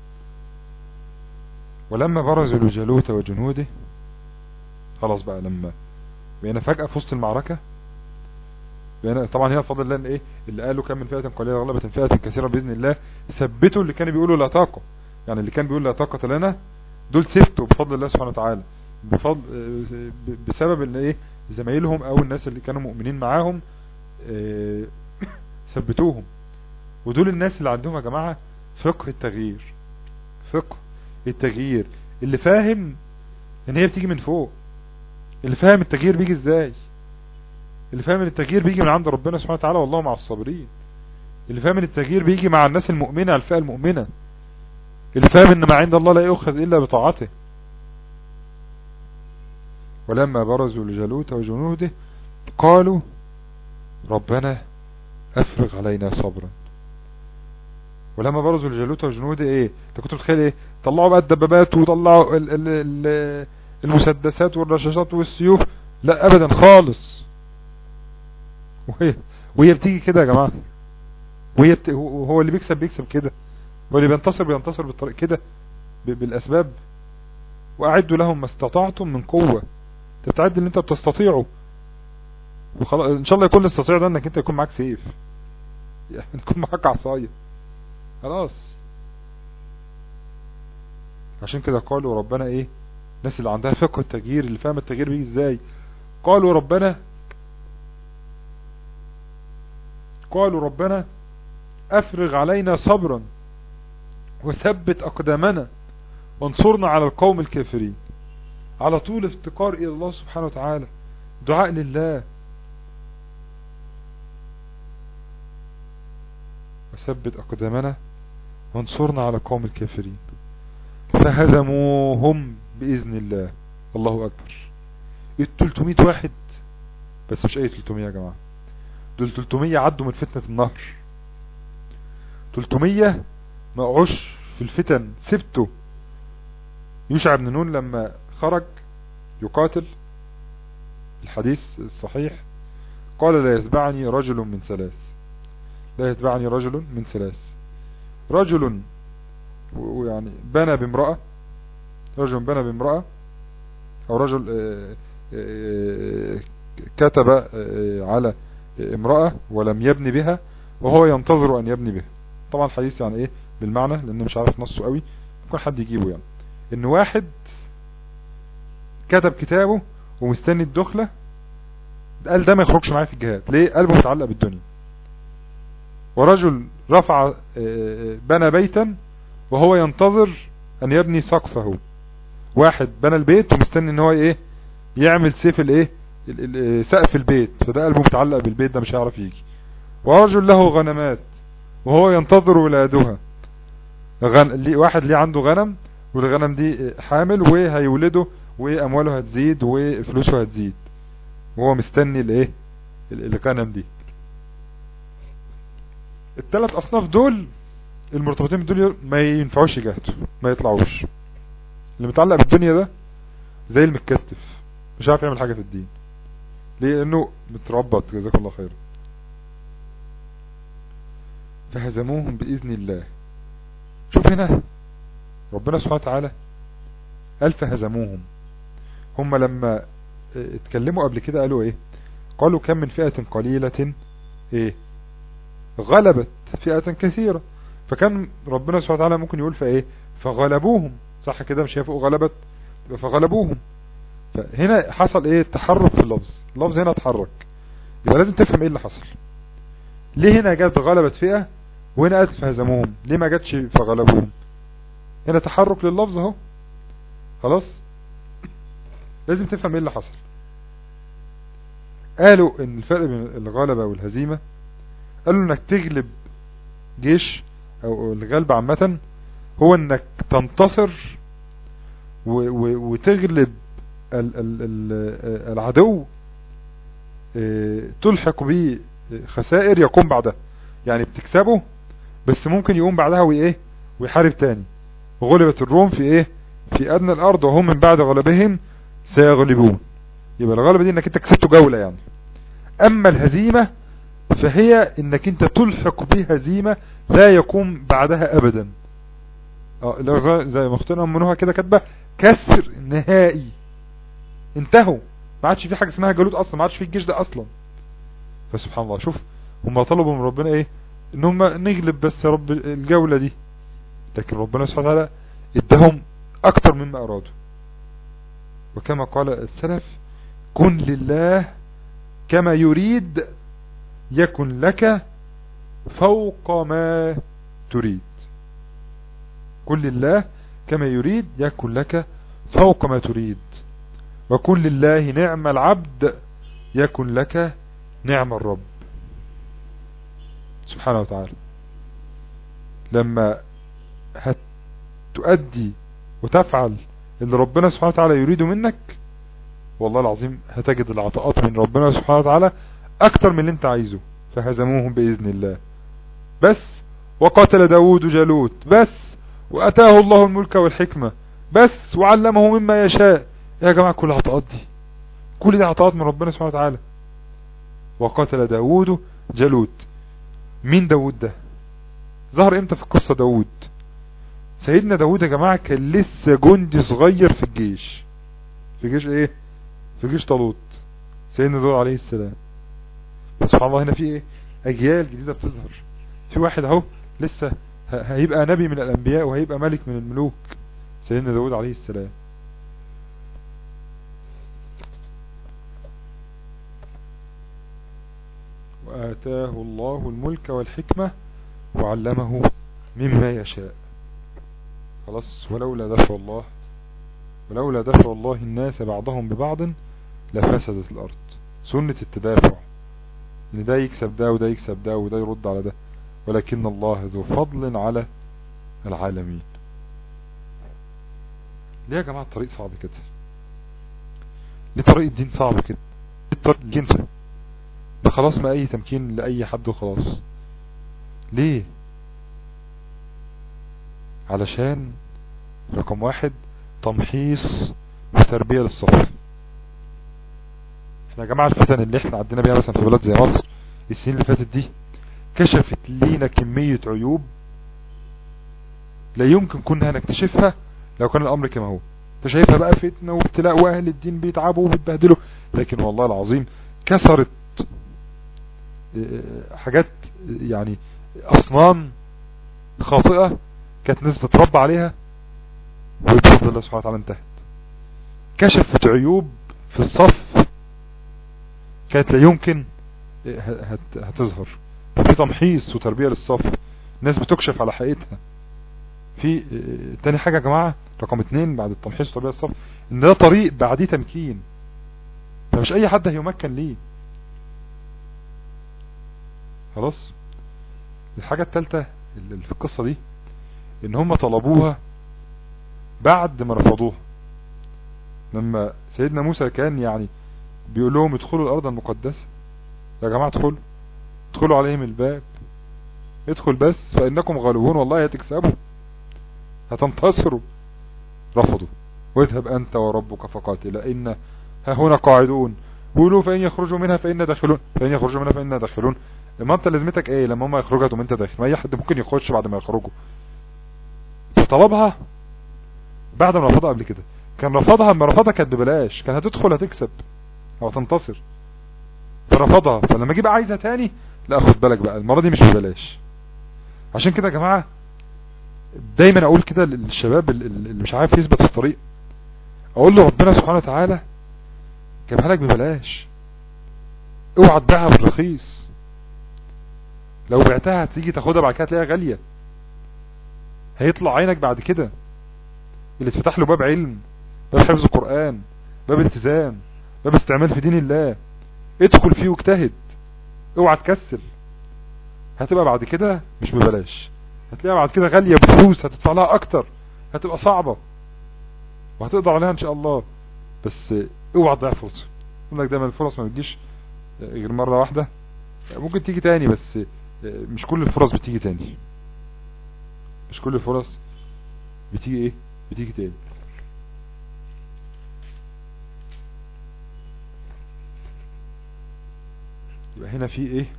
ولما برزوا لجالوت وجنوده، خلاص بقى لما بقينا فجأة في وسط المعركة بقينا طبعا هنا بفضل الله ايه اللي قالوا كم من فئة قليلة غلبت فئة كثيرة بإذن الله، ثبتوا اللي كانوا بيقولوا لا طاقة. يعني اللي كان بيقول لا طاقة لنا دول ثبتوا بفضل الله سبحانه وتعالى، بفضل بسبب ان ايه زمايلهم او الناس اللي كانوا مؤمنين معاهم اه ثبتوهم. ودول الناس اللي عندهم يا جماعة فقه التغيير، فقه التغيير، اللي فاهم ان هي بتيجي من فوق، اللي فاهم التغيير بيجي ازاي، اللي فاهم ان التغيير بيجي من عند ربنا سبحانه وتعالى والله مع الصابرين، اللي فاهم ان التغيير بيجي مع الناس المؤمنة الفئة المؤمنة، اللي فاهم ان ما عند الله لا يؤخذ الا بطاعته. ولما برزوا لجالوت وجنوده قالوا ربنا افرغ علينا صبرا. ولما برزوا لجالوت وجنوده ايه انت كنت متخيل ايه طلعوا بقى الدبابات وطلعوا ال ال ال المسدسات والرشاشات والسيوف؟ لا ابدا خالص. وهي وهي بتيجي كده يا جماعة، وهي بت... هو اللي بيكسب بيكسب كده، واللي بينتصر بينتصر بالطريق كده بالاسباب. واعدوا لهم ما استطعتم من قوة، تتعد اللي انت بتستطيعه وخلاص. ان شاء الله يكون الاستطيع ده انك انت يكون معاك سيف، يعني يكون معاك عصاية خلاص. عشان كده قالوا ربنا ايه الناس اللي عندها فقه التغيير اللي فاهم التغيير بيجي ازاي، قالوا ربنا قالوا ربنا افرغ علينا صبرا وثبت اقدامنا وانصرنا على القوم الكافرين. على طول افتقار الى الله سبحانه وتعالى، دعاء لله. وثبت اقدامنا وانصرنا على القوم الكافرين فهزموهم بإذن الله. الله أكبر. التلتمية واحد بس مش أي تلتمية يا جماعة، دول تلتمية عدوا من فتنة النهر، تلتمية ما قعوش في الفتن سبته. يوشع بن نون لما خرج يقاتل الحديث الصحيح قال لا يتبعني رجل من ثلاث، لا يتبعني رجل من ثلاث. رجل ويعني بنى بامرأة رجل بنى بامرأة او رجل كتب على امرأة ولم يبني بها وهو ينتظر ان يبني بها. طبعا الحديث يعني ايه بالمعنى لان مش عارف نصه قوي، ممكن حد يجيبه. يعني ان واحد كتب كتابه ومستني الدخلة، قال ده ما يخرجش معايا في الجهاد. ليه؟ قلبه متعلق بالدنيا. ورجل رفع بنى بيتا وهو ينتظر ان يبني سقفه. واحد بنى البيت ومستني ان هو ايه يعمل سيف الايه سقف البيت، فده قلبه متعلق بالبيت، ده مش هيعرف يجي. ورجل له غنمات وهو ينتظر ولادها. غن... واحد ليه عنده غنم والغنم دي حامل وهيولده وامواله هتزيد وفلوسه هتزيد، وهو مستني الايه الغنم دي. الثلاث اصناف دول المرتبطين بالدنيا ما ينفعوش يجاهدوا، ما يطلعوش. اللي متعلق بالدنيا ده زي المتكتف، مش عارف يعمل حاجة في الدين. ليه؟ لانه متربط. جزاك الله خير. فهزموهم بإذن الله. شوف هنا ربنا سبحانه وتعالى قال فهزموهم. هم لما اتكلموا قبل كده قالوا ايه؟ قالوا كم من فئة قليلة ايه غلبت فئة كثيرة. فكان ربنا سبحانه وتعالى ممكن يقول فايه فغلبوهم، صح كده؟ مش هيفوق غلبت فغلبوهم. فهنا حصل ايه تحرك في اللفظ، اللفظ هنا اتحرك. يبقى لازم تفهم ايه اللي حصل. ليه هنا جت غلبت فئة وهنا قالت فهزموهم؟ ليه ما جتش فغلبوهم؟ هنا تحرك لللفظ اهو. خلاص لازم تفهم ايه اللي حصل. قالوا ان الفرق بين الغلبة والهزيمة، قالوا انك تغلب جيش او الغلبة عامة هو انك تنتصر وتغلب ال ال ال العدو، تلحق به خسائر يقوم بعدها. يعني بتكسبه بس ممكن يقوم بعدها وايه ويحارب تاني. غلبت الروم في ايه في ادنى الارض وهم من بعد غلبهم سيغلبون. يبقى الغلبة دي انك انت كسبته جولة يعني. اما الهزيمة فهي انك انت تلحق به هزيمة لا يقوم بعدها ابدا. اه زي ما اختنا منوها كده كاتبه كسر نهائي، انتهوا، ما عادش في حاجة اسمها جالوت اصلا، ما عادش في الجيش ده اصلا. فسبحان الله، شوف هم طلبوا من ربنا ايه ان هم نغلب بس يا رب الجولة دي، لكن ربنا سبحانه وتعالى ادهم اكتر مما ارادوا. وكما قال السلف كن لله كما يريد يكن لك فوق ما تريد. كن لله كما يريد يكن لك فوق ما تريد. وكن لله نعم العبد يكن لك نعم الرب سبحانه وتعالى. لما هتؤدي وتفعل اللي ربنا سبحانه وتعالى يريده منك، والله العظيم هتجد العطاءات من ربنا سبحانه وتعالى اكتر من اللي انت عايزه. فهزموهم بإذن الله بس. وقتل داود جالوت بس. واتاه الله الملك والحكمة بس. وعلمه مما يشاء. يا جماعة كل العطاءات دي، كل دي عطاءات من ربنا سبحانه وتعالى. وقتل داود جالوت. مين داود ده؟ ظهر امتى في القصة داود؟ سيدنا داود يا جماعة كان لسه جندي صغير في الجيش. في جيش ايه؟ في جيش طالوت. سيدنا داود عليه السلام. سبحان الله هنا في ايه اجيال جديدة بتظهر. في واحد اهو لسه هيبقى نبي من الانبياء وهيبقى ملك من الملوك، سيدنا داود عليه السلام. وآتاه الله الملك والحكمة وعلمه مما يشاء. خلاص. ولولا دفع الله ولولا دفع الله الناس بعضهم ببعض لفسدت الأرض. سنة التدافع، ان ده يكسب ده وده يكسب ده وده يرد على ده، ولكن الله ذو فضل على العالمين. ليه يا جماعة الطريق صعب كده؟ ليه طريق الدين صعب كده؟ الطريق جنسه ده خلاص ما اي تمكين لأي حد وخلاص. ليه؟ علشان رقم واحد تمحيص وتربية للصف. احنا يا جماعة الفتن اللي احنا عدينا بيها مثلا في بلاد زي مصر السنين اللي فاتت دي كشفت لينا كمية عيوب لا يمكن كنا هنكتشفها لو كان الامر كما هو. انت شايفها بقى فتنة وابتلاء واهل الدين بيتعبوا وبيتبهدلوا، لكن والله العظيم كسرت حاجات يعني اصنام خاطئة كانت ناس تتربى عليها، وبفضل الله سبحانه وتعالى انتهت. كشفت عيوب في الصف كانت لا يمكن هتظهر. في تمحيص وتربية للصف، ناس بتكشف على حقيقتها. في تاني حاجة يا جماعة رقم اتنين بعد التمحيص وتربية للصف، ان ده طريق بعديه تمكين، فمش اي حد هيمكن ليه. خلاص. الحاجة التالتة اللي في القصة دي ان هم طلبوها بعد ما رفضوها. لما سيدنا موسى كان يعني بيقول لهم ادخلوا الارض المقدسة، يا جماعة ادخلوا ادخلوا عليهم الباب، ادخل بس فانكم غالبون، والله هتكسبوا هتنتصروا. رفضوا. واذهب انت وربك فقاتلا ان ها هنا قاعدون، قولوا فان يخرجوا منها فإنا داخلون، فان يخرجوا منها فإنا داخلون. ما انت لازمتك ايه لما هم يخرجوا تقوم انت داخل؟ ما اي حد ممكن يخش بعد ما يخرجوا. فطلبها بعد ما رفضها قبل كده. كان رفضها اما رفضها كانت ببلاش، كان هتدخل هتكسب او تنتصر، فرفضها. فلما جيب عايزها تاني، لا خد بالك بقى المرة دي مش ببلاش. عشان كده يا جماعة دايما اقول كده للشباب اللي مش عارف يثبت في الطريق، اقول له ربنا سبحانه وتعالى جابها لك ببلاش، اوعى تبيعها بالرخيص. لو بعتها هتيجي تاخدها بعد كده تلاقيها غالية، هيطلع عينك بعد كده. اللي تفتح له باب علم، باب حفظ القرآن، باب التزام، باب استعمال في دين الله، ادخل فيه واجتهد، اوعى تكسل. هتبقى بعد كده مش ببلاش، هتلاقيها بعد كده غالية بفلوس، هتدفع لها اكتر، هتبقى صعبة وهتقدر عليها ان شاء الله. بس اوعى تضيع فرصة. اقول لك دايما الفرص ما بتجيش غير مرة واحدة، ممكن تيجي تاني بس مش كل الفرص بتيجي تاني. مش كل الفرص بتيجي ايه بتيجي تاني. يبقى هنا في ايه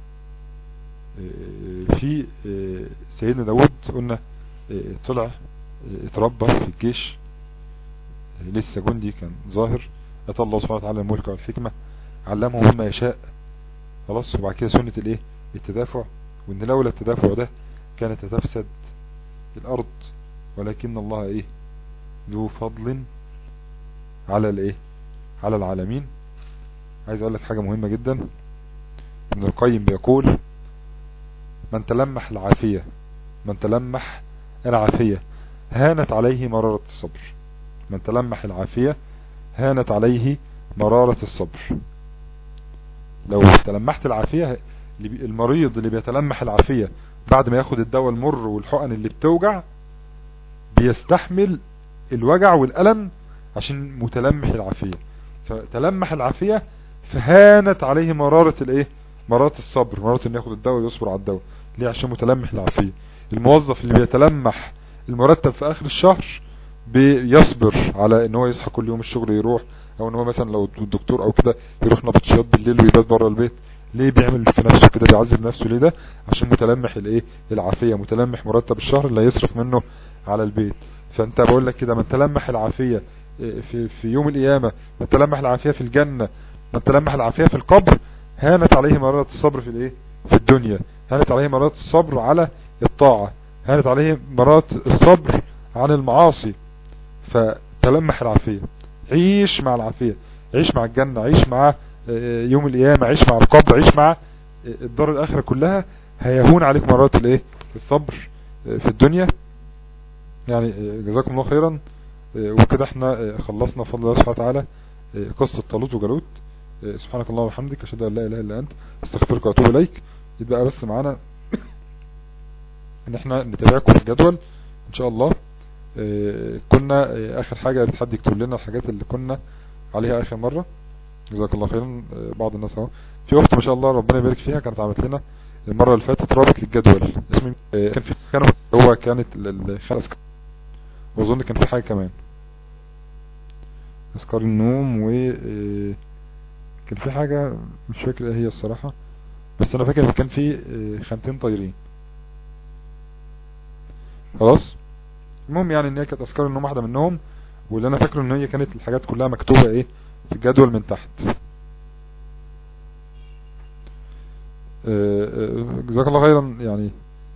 في سيدنا داود قلنا طلع اتربى في الجيش، لسه جندي كان ظاهر، اتى الله سبحانه وتعالى الملك والحكمة، علمه مما يشاء. خلاص. وبعد كده سنة الايه التدافع، وان لولا التدافع ده كانت هتفسد الارض، ولكن الله ايه ذو فضل على الايه على العالمين. عايز اقول لك حاجة مهمة جدا. ابن القيم بيقول من تلمح العافية من تلمح العافية هانت عليه مرارة الصبر. من تلمح العافية هانت عليه مرارة الصبر. لو تلمحت العافية، المريض اللي بيتلمح العافية بعد ما ياخد الدواء المر والحقن اللي بتوجع بيستحمل الوجع والألم عشان متلمح العافية. فتلمح العافية فهانت عليه مرارة الايه مرارة الصبر، مرارة انه ياخد الدواء ويصبر على الدواء. ليه؟ عشان متلمح العافية. الموظف اللي بيتلمح المرتب في اخر الشهر بيصبر على ان هو يصحى كل يوم الشغل يروح، او ان هو مثلا لو الدكتور او كده يروح نبطشيات بالليل ويبات بره البيت. ليه بيعمل في نفسه كده بيعذب نفسه؟ ليه ده؟ عشان متلمح الايه العافية، متلمح مرتب الشهر اللي هيصرف منه على البيت. فانت بقول لك كده من تلمح العافية في في يوم القيامة، من تلمح العافية في الجنة، من تلمح العافية في القبر، هانت عليه مرارة الصبر في الايه في الدنيا، هانت عليه مرارة الصبر على الطاعة، هانت عليه مرارة الصبر عن المعاصي. فتلمح العافية، عيش مع العافية، عيش مع الجنة، عيش مع يوم القيامة، عيش مع القبر، عيش مع الدار الآخرة كلها. هيهون عليك مرارة الايه الصبر في الدنيا. يعني جزاكم الله خيرا. وكده احنا خلصنا بفضل الله سبحانه وتعالى قصة طالوت وجالوت. سبحانك اللهم وبحمدك اشهد ان لا اله الا انت استغفرك واتوب اليك. يبقى بس معانا ان احنا نتابعكم في الجدول ان شاء الله. كنا اخر حاجة التحدي يكتب لنا الحاجات اللي كنا عليها اخر مرة. جزاك الله خيرا. بعض الناس اهو في اخت ما شاء الله ربنا يبارك فيها كانت عملت لنا المرة اللي فاتت رابط للجدول. اسمه كان في كان هو كانت الخمس، واظن كان في حاجة كمان اذكار النوم، و كان في حاجة مش فاكر ايه هي الصراحة، بس انا فاكر كان في خانتين طايرين. خلاص. المهم يعني ان هي كانت اذكار النوم واحدة منهم، واللي انا فاكره ان هي كانت الحاجات كلها مكتوبة ايه في الجدول من تحت. جزاك الله خيرا يعني.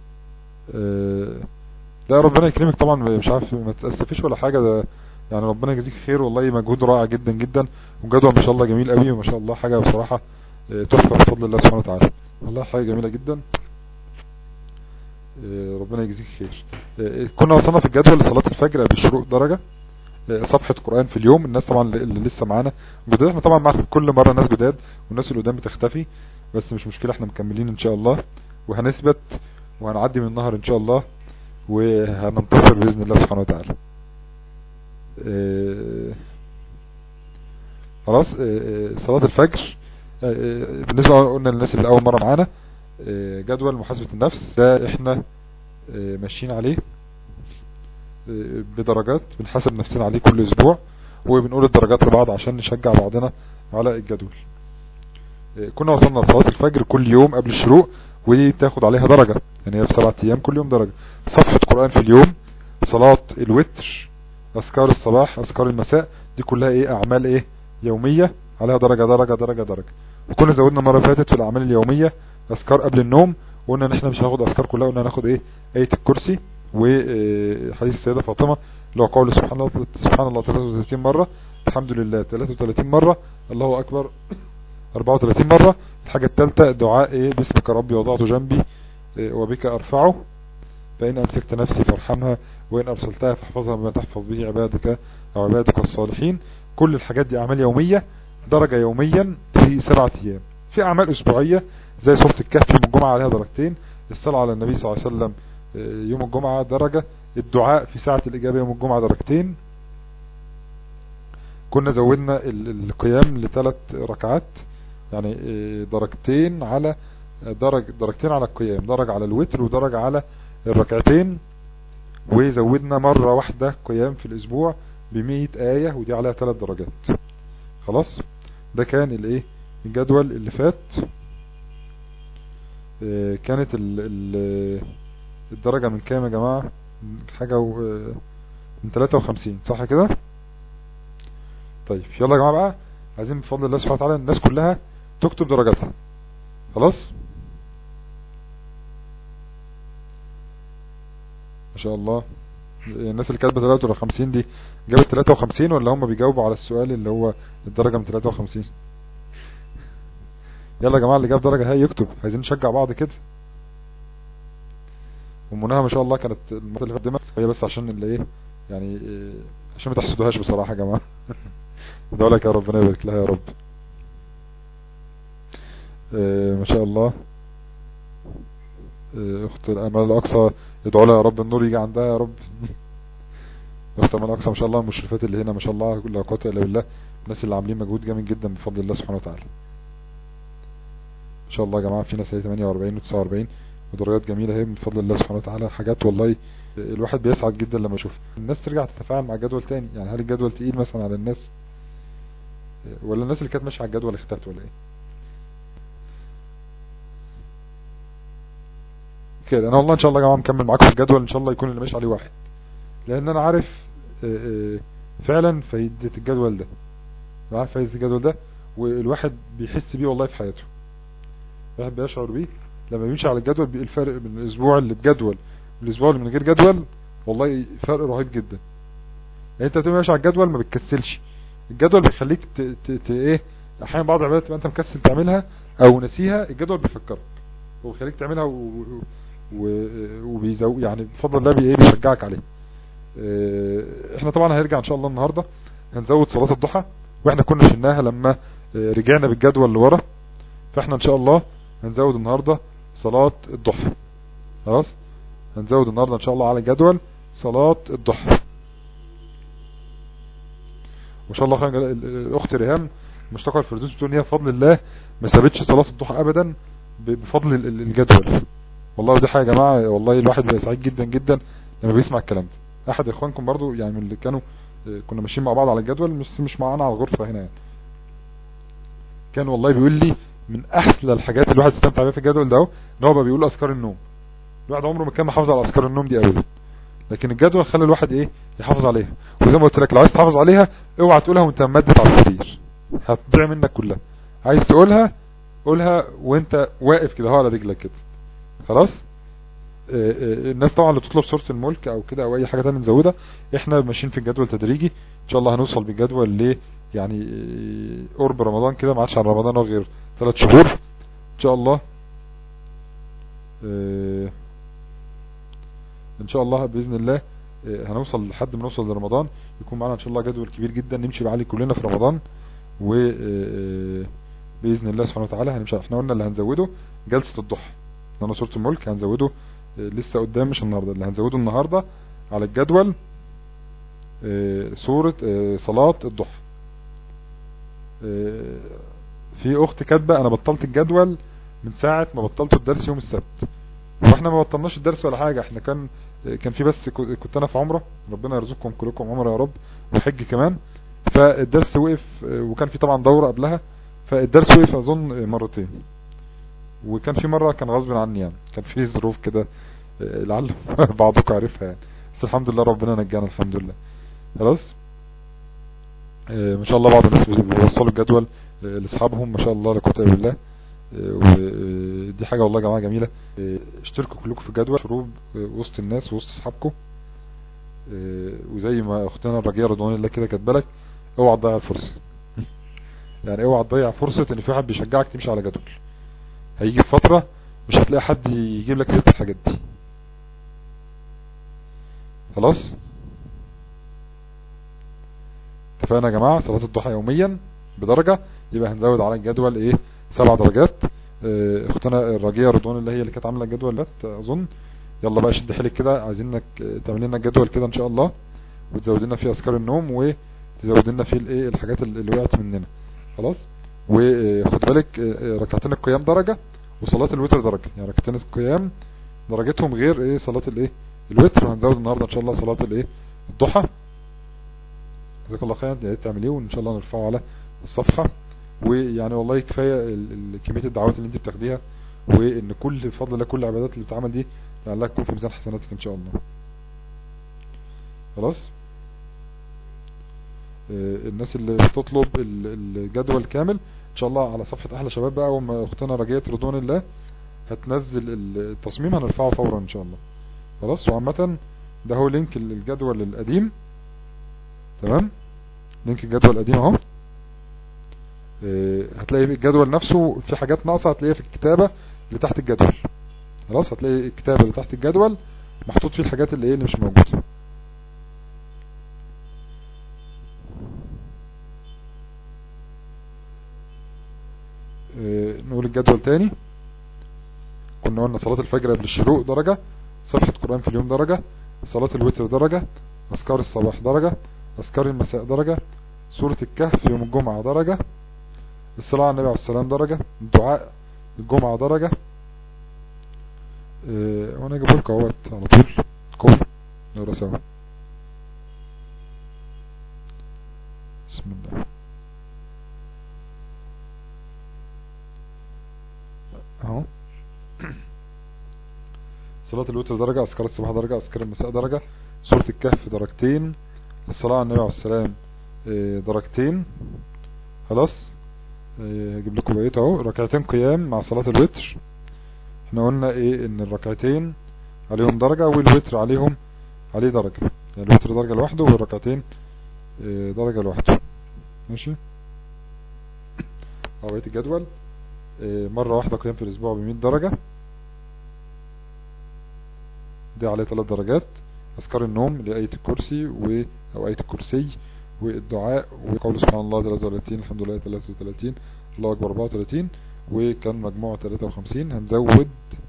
ده ربنا يكرمك طبعا، مش عارف ما تأسفيش ولا حاجة، ده يعني ربنا يجزيك خير والله، مجهود رائع جدا جدا، وجدول ما شاء الله جميل قوي، وما شاء الله حاجة بصراحة تحفة بفضل الله سبحانه وتعالى، والله حاجة جميلة جدا. ربنا يجزيك خير. كنا وصلنا في الجدول لصلاة الفجر بالشروق درجة، صفحة قرآن في اليوم. الناس طبعا اللي لسه معانا جداد، احنا طبعا مع كل مرة ناس جداد والناس اللي قدام بتختفي، بس مش مشكلة، احنا مكملين ان شاء الله، وهنثبت وهنعدي من النهر ان شاء الله، وهننتصر بإذن الله سبحانه وتعالى. اه خلاص. اه صلاة الفجر اه بالنسبة قلنا للناس اللي اول مرة معانا، اه جدول محاسبة النفس ده احنا اه ماشيين عليه اه بدرجات، بنحاسب نفسنا عليه كل اسبوع، وبنقول الدرجات لبعض عشان نشجع بعضنا على الجدول. اه كنا وصلنا لصلاة الفجر كل يوم قبل الشروق، ودي بتاخد عليها درجة، يعني هي في سبعة ايام كل يوم درجة. صفحة قرآن في اليوم، صلاة الوتر، اذكار الصباح، اذكار المساء، دي كلها ايه اعمال ايه يومية عليها درجة درجة درجة درجة. وكنا زودنا مرة فاتت في الاعمال اليومية اذكار قبل النوم، وقلنا ان احنا مش هناخد اذكار كلها، قلنا هناخد ايه اية الكرسي، وحديث السيدة فاطمة اللي هو قول سبحان الله سبحان الله ثلاثة وثلاثين مرة، الحمد لله ثلاثة وثلاثين مرة، الله اكبر أربعة وثلاثين مرة. الحاجة الثالثة دعاء ايه باسمك ربي وضعت جنبي إيه وبك ارفعه، فإن أمسكت نفسي فارحمها، وإن أرسلتها فاحفظها بما تحفظ به عبادك أو عبادك الصالحين. كل الحاجات دي أعمال يومية درجة يوميا في سبعة أيام. في أعمال أسبوعية زي سورة الكهف يوم الجمعة عليها درجتين، الصلاة على النبي صلى الله عليه وسلم يوم الجمعة درجة، الدعاء في ساعة الإجابة يوم الجمعة درجتين. كنا زودنا القيام لثلاث ركعات، يعني درجتين على درج درجتين على القيام، درجة على الوتر ودرجة على الركعتين. وزودنا مرة واحدة قيام في الاسبوع بمية آية، ودي عليها ثلاث درجات. خلاص ده كان الايه الجدول اللي فات. اه كانت ال ال الدرجة من كام يا جماعة؟ حاجة من ثلاثة وخمسين صح كده؟ طيب يلا يا جماعة بقى، عايزين بفضل الله سبحانه وتعالى الناس كلها تكتب درجاتها. خلاص ما شاء الله. الناس اللي كاتبه ثلاثة وخمسين دي جابت ثلاثة وخمسين، ولا هم بيجاوبوا على السؤال اللي هو الدرجة من ثلاثة وخمسين؟ يلا يا جماعة اللي جاب درجة هاي يكتب، عايزين نشجع بعض كده. ومنها ما شاء الله كانت المرة اللي قدمت هي بس عشان اللي ايه يعني إيه عشان ما تحسدوهاش بصراحة يا جماعة. دعولك يا ربنا يبارك لها يا رب. إيه ما شاء الله. إيه اخت الامال الاقصى ادعوا لها يا رب النور يجي عندها يا رب. اخت الامال الاقصى ما شاء الله، المشرفات اللي هنا ما شاء الله لا قوه الا بالله، الناس اللي عاملين مجهود جامد جدا بفضل الله سبحانه وتعالى. ان شاء الله يا جماعه في ناس هي ثمانية وأربعين وتسعة وأربعين ودرجات جميله اهي من فضل الله سبحانه وتعالى، حاجات والله الواحد بيسعد جدا لما يشوف الناس ترجع تتفاعل مع الجدول تاني. يعني هل الجدول تقيل مثلا على الناس، ولا الناس اللي كانت ماشيه على الجدول اختفت ولا ايه كده؟ انا والله ان شاء الله يا جماعه مكمل معاكم في الجدول، ان شاء الله يكون اللي ماشي عليه واحد، لان انا عارف فعلا فايده الجدول ده، عارف فايده الجدول ده، والواحد بيحس بيه والله في حياته، الواحد بيشعر بيه لما بيمشي على الجدول. الفرق بين الاسبوع اللي بجدول والاسبوع اللي من غير جدول والله فرق رهيب جدا. يعني انت بتبقى ماشي على الجدول ما بتكسلش، الجدول بيخليك ت... ت... ت... ايه احيانا بعض العبادات تبقى انت مكسل تعملها او نسيها، الجدول بيفكرك وبيخليك تعملها و... و... وبيزو يعني بفضل الله بي... بيشجعك عليه. اه... احنا طبعا هنرجع ان شاء الله النهارده هنزود صلاه الضحى، واحنا كنا شلناها لما رجعنا بالجدول لورا، فاحنا ان شاء الله هنزود النهارده صلاه الضحى. خلاص هنزود النهارده ان شاء الله على الجدول صلاه الضحى. ما شاء الله خير. الاخت ريهام مشتاقه الفردوس بتقول ان هي بفضل الله ما سابتش صلاه الضحى ابدا بفضل الجدول. والله دي حاجه يا جماعه والله الواحد بيبقى سعيد جدا جدا لما بيسمع الكلام ده. احد اخوانكم برضو يعني من اللي كانوا كنا ماشيين مع بعض على الجدول، مش مش معانا على الغرفه هنا يعني، كان والله بيقول لي من احلى الحاجات اللي الواحد استمتع بيها في الجدول ده ان هو بقى بيقول اذكار النوم. الواحد عمره ما كان محافظ على اذكار النوم دي ابدا، لكن الجدول خلي الواحد ايه يحافظ عليها. وزي ما قلت لك لو عايز تحافظ عليها اوعى تقولها وانت ممدد على السرير، هتضيع منك كلها. عايز تقولها قولها وانت واقف كده هو على رجلك كده خلاص. الناس طبعا اللي بتطلب سورة الملك او كده او اي حاجة تانية نزودها، احنا ماشيين في الجدول تدريجي ان شاء الله. هنوصل بالجدول ل يعني قرب رمضان كده، ما عادش عن رمضان غير ثلاث شهور ان شاء الله. ان شاء الله باذن الله هنوصل لحد ما نوصل لرمضان يكون معنا ان شاء الله جدول كبير جدا نمشي عليه كلنا في رمضان. و باذن الله سبحانه وتعالى هنمشي. احنا قلنا اللي هنزوده جلسة الضحى، لأن سورة الملك هنزوده لسه قدام مش النهاردة، اللي هنزوده النهاردة على الجدول سورة صلاة الضحى. في اخت كاتبه انا بطلت الجدول من ساعة ما بطلت الدرس يوم السبت. واحنا ما بطلناش الدرس ولا حاجة، احنا كان كان في بس كنت انا في عمرة، ربنا يرزقكم كلكم عمرة يا رب، وحج كمان، فالدرس وقف. وكان في طبعا دورة قبلها، فالدرس وقف اظن مرتين، وكان في مرة كان غصب عني يعني، كان في ظروف كده لعل بعضكم عارفها يعني، بس الحمد لله ربنا نجانا الحمد لله. خلاص ما شاء الله بعض الناس بيوصلوا الجدول لاصحابهم ما شاء الله لا قوه الا بالله، ودي حاجة والله يا جماعة جميلة. اشتركوا كلكم في الجدول شروب وسط الناس وسط اصحابكم، وزي ما اختنا الرجية رضوان الله كده كاتبه لك اوعى تضيع الفرصة يعني اوعى تضيع فرصة ان في واحد بيشجعك تمشي على جدول. هيجي في فترة مش هتلاقي حد يجيب لك ست الحاجات دي. خلاص اتفقنا يا جماعة. صلاة الضحى يوميا بدرجة، يبقى هنزود على الجدول ايه سبع درجات. اه اختنا الرجية رضوان اللي هي اللي كانت عاملة الجدول ده اظن. يلا بقى شد حيلك كده، عايزينك تعمل لنا الجدول كده ان شاء الله، وتزود لنا فيه اذكار النوم، وتزود لنا فيه الايه الحاجات اللي وقعت مننا. خلاص وخد بالك ركعتين القيام درجة وصلاة الوتر درجة، يعني ركعتين القيام درجتهم غير ايه صلاة الايه الوتر. وهنزود النهاردة ان شاء الله صلاة الايه الضحى. جزاك الله خير، يا ريت تعمليه وان شاء الله نرفعه على الصفحة. ويعني والله كفاية كمية الدعوات اللي انت بتاخديها، وان كل بفضل الله كل العبادات اللي بتعمل دي لعلها تكون في ميزان حسناتك ان شاء الله. خلاص الناس اللي بتطلب الجدول كامل ان شاء الله على صفحة احلى شباب بقى، وما اختنا رجية رضوان الله هتنزل التصميم هنرفعه فورا ان شاء الله. خلاص وعامة ده هو لينك الجدول القديم، تمام، لينك الجدول القديم اهو. هتلاقي الجدول نفسه في حاجات ناقصة هتلاقيها في الكتابة اللي تحت الجدول. خلاص هتلاقي الكتابة اللي تحت الجدول محطوط فيه الحاجات اللي ايه اللي مش موجودة. نقول الجدول تاني. كنا قلنا صلاة الفجر قبل الشروق درجة، صفحة قرآن في اليوم درجة، صلاة الوتر درجة، أذكار الصباح درجة، أذكار المساء درجة، سورة الكهف يوم الجمعة درجة، الصلاة على النبي عليه السلام درجة، الدعاء الجمعة درجة. اه وانا اجيب لكم اهوت على طول كم نقرا سوا. بسم الله اهو. صلاة الوتر درجة، أذكار الصباح درجة، أذكار المساء درجة، سورة الكهف درجتين، الصلاة على النبي عليه السلام اه درجتين. خلاص هجيب لكم بقيت اهو. ركعتين قيام مع صلاة الوتر، احنا قلنا ايه ان الركعتين عليهم درجة والوتر عليهم عليه درجة، يعني الوتر درجة لوحده والركعتين اه درجة لوحده. ماشي اهو بقيت الجدول. اه مرة واحدة قيام في الاسبوع بمية درجة، دي عليه ثلاث درجات. اذكار النوم لآية الكرسي و او آية الكرسي، والدعاء وقول سبحان الله ثلاثة وثلاثين، الحمد لله ثلاثة وثلاثين، الله اكبر أربعة وثلاثين، وكان مجموعة ثلاثة وخمسين. هنزود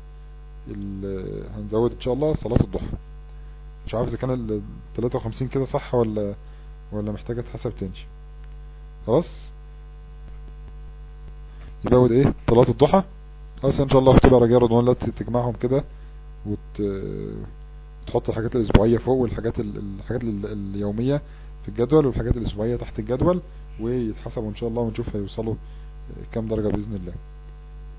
هنزود ان شاء الله صلاة الضحى. مش عارف اذا كان ال ثلاثة وخمسين كده صح ولا ولا محتاجة تحسب تاني. خلاص نزود ايه صلاة الضحى. خلاص ان شاء الله اختبار رجاء رضوان الله تجمعهم كده وت... وتحط الحاجات الاسبوعية فوق والحاجات الحاجات اليومية في الجدول والحاجات الاسبوعية تحت الجدول، ويتحسبوا ان شاء الله ونشوف هيوصلوا كام درجة بإذن الله.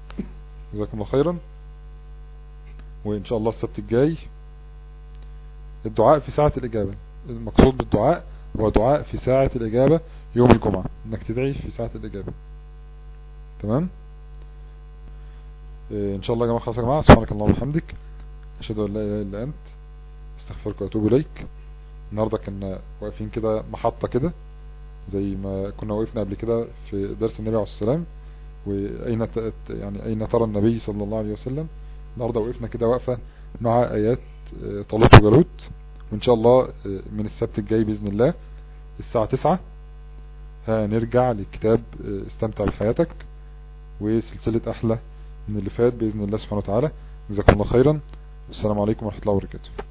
جزاكم الله خيرا. وان شاء الله السبت الجاي الدعاء في ساعة الإجابة. المقصود بالدعاء هو دعاء في ساعة الإجابة يوم الجمعة، انك تدعي في ساعة الإجابة. تمام. إيه ان شاء الله يا جماعة. خلاص يا جماعة، سبحانك اللهم وبحمدك، اشهد ان لا اله الا انت، استغفرك واتوب اليك. النهارده كنا واقفين كده محطة كده زي ما كنا وقفنا قبل كده في درس النبي عليه الصلاة والسلام، واين ت... يعني اين ترى النبي صلى الله عليه وسلم. النهارده وقفنا كده وقفة مع ايات طالوت وجالوت، وان شاء الله من السبت الجاي باذن الله الساعة تسعة هنرجع لكتاب استمتع بحياتك وسلسلة احلى من اللي فات باذن الله سبحانه وتعالى. جزاكم الله خيرا، والسلام عليكم ورحمة الله وبركاته.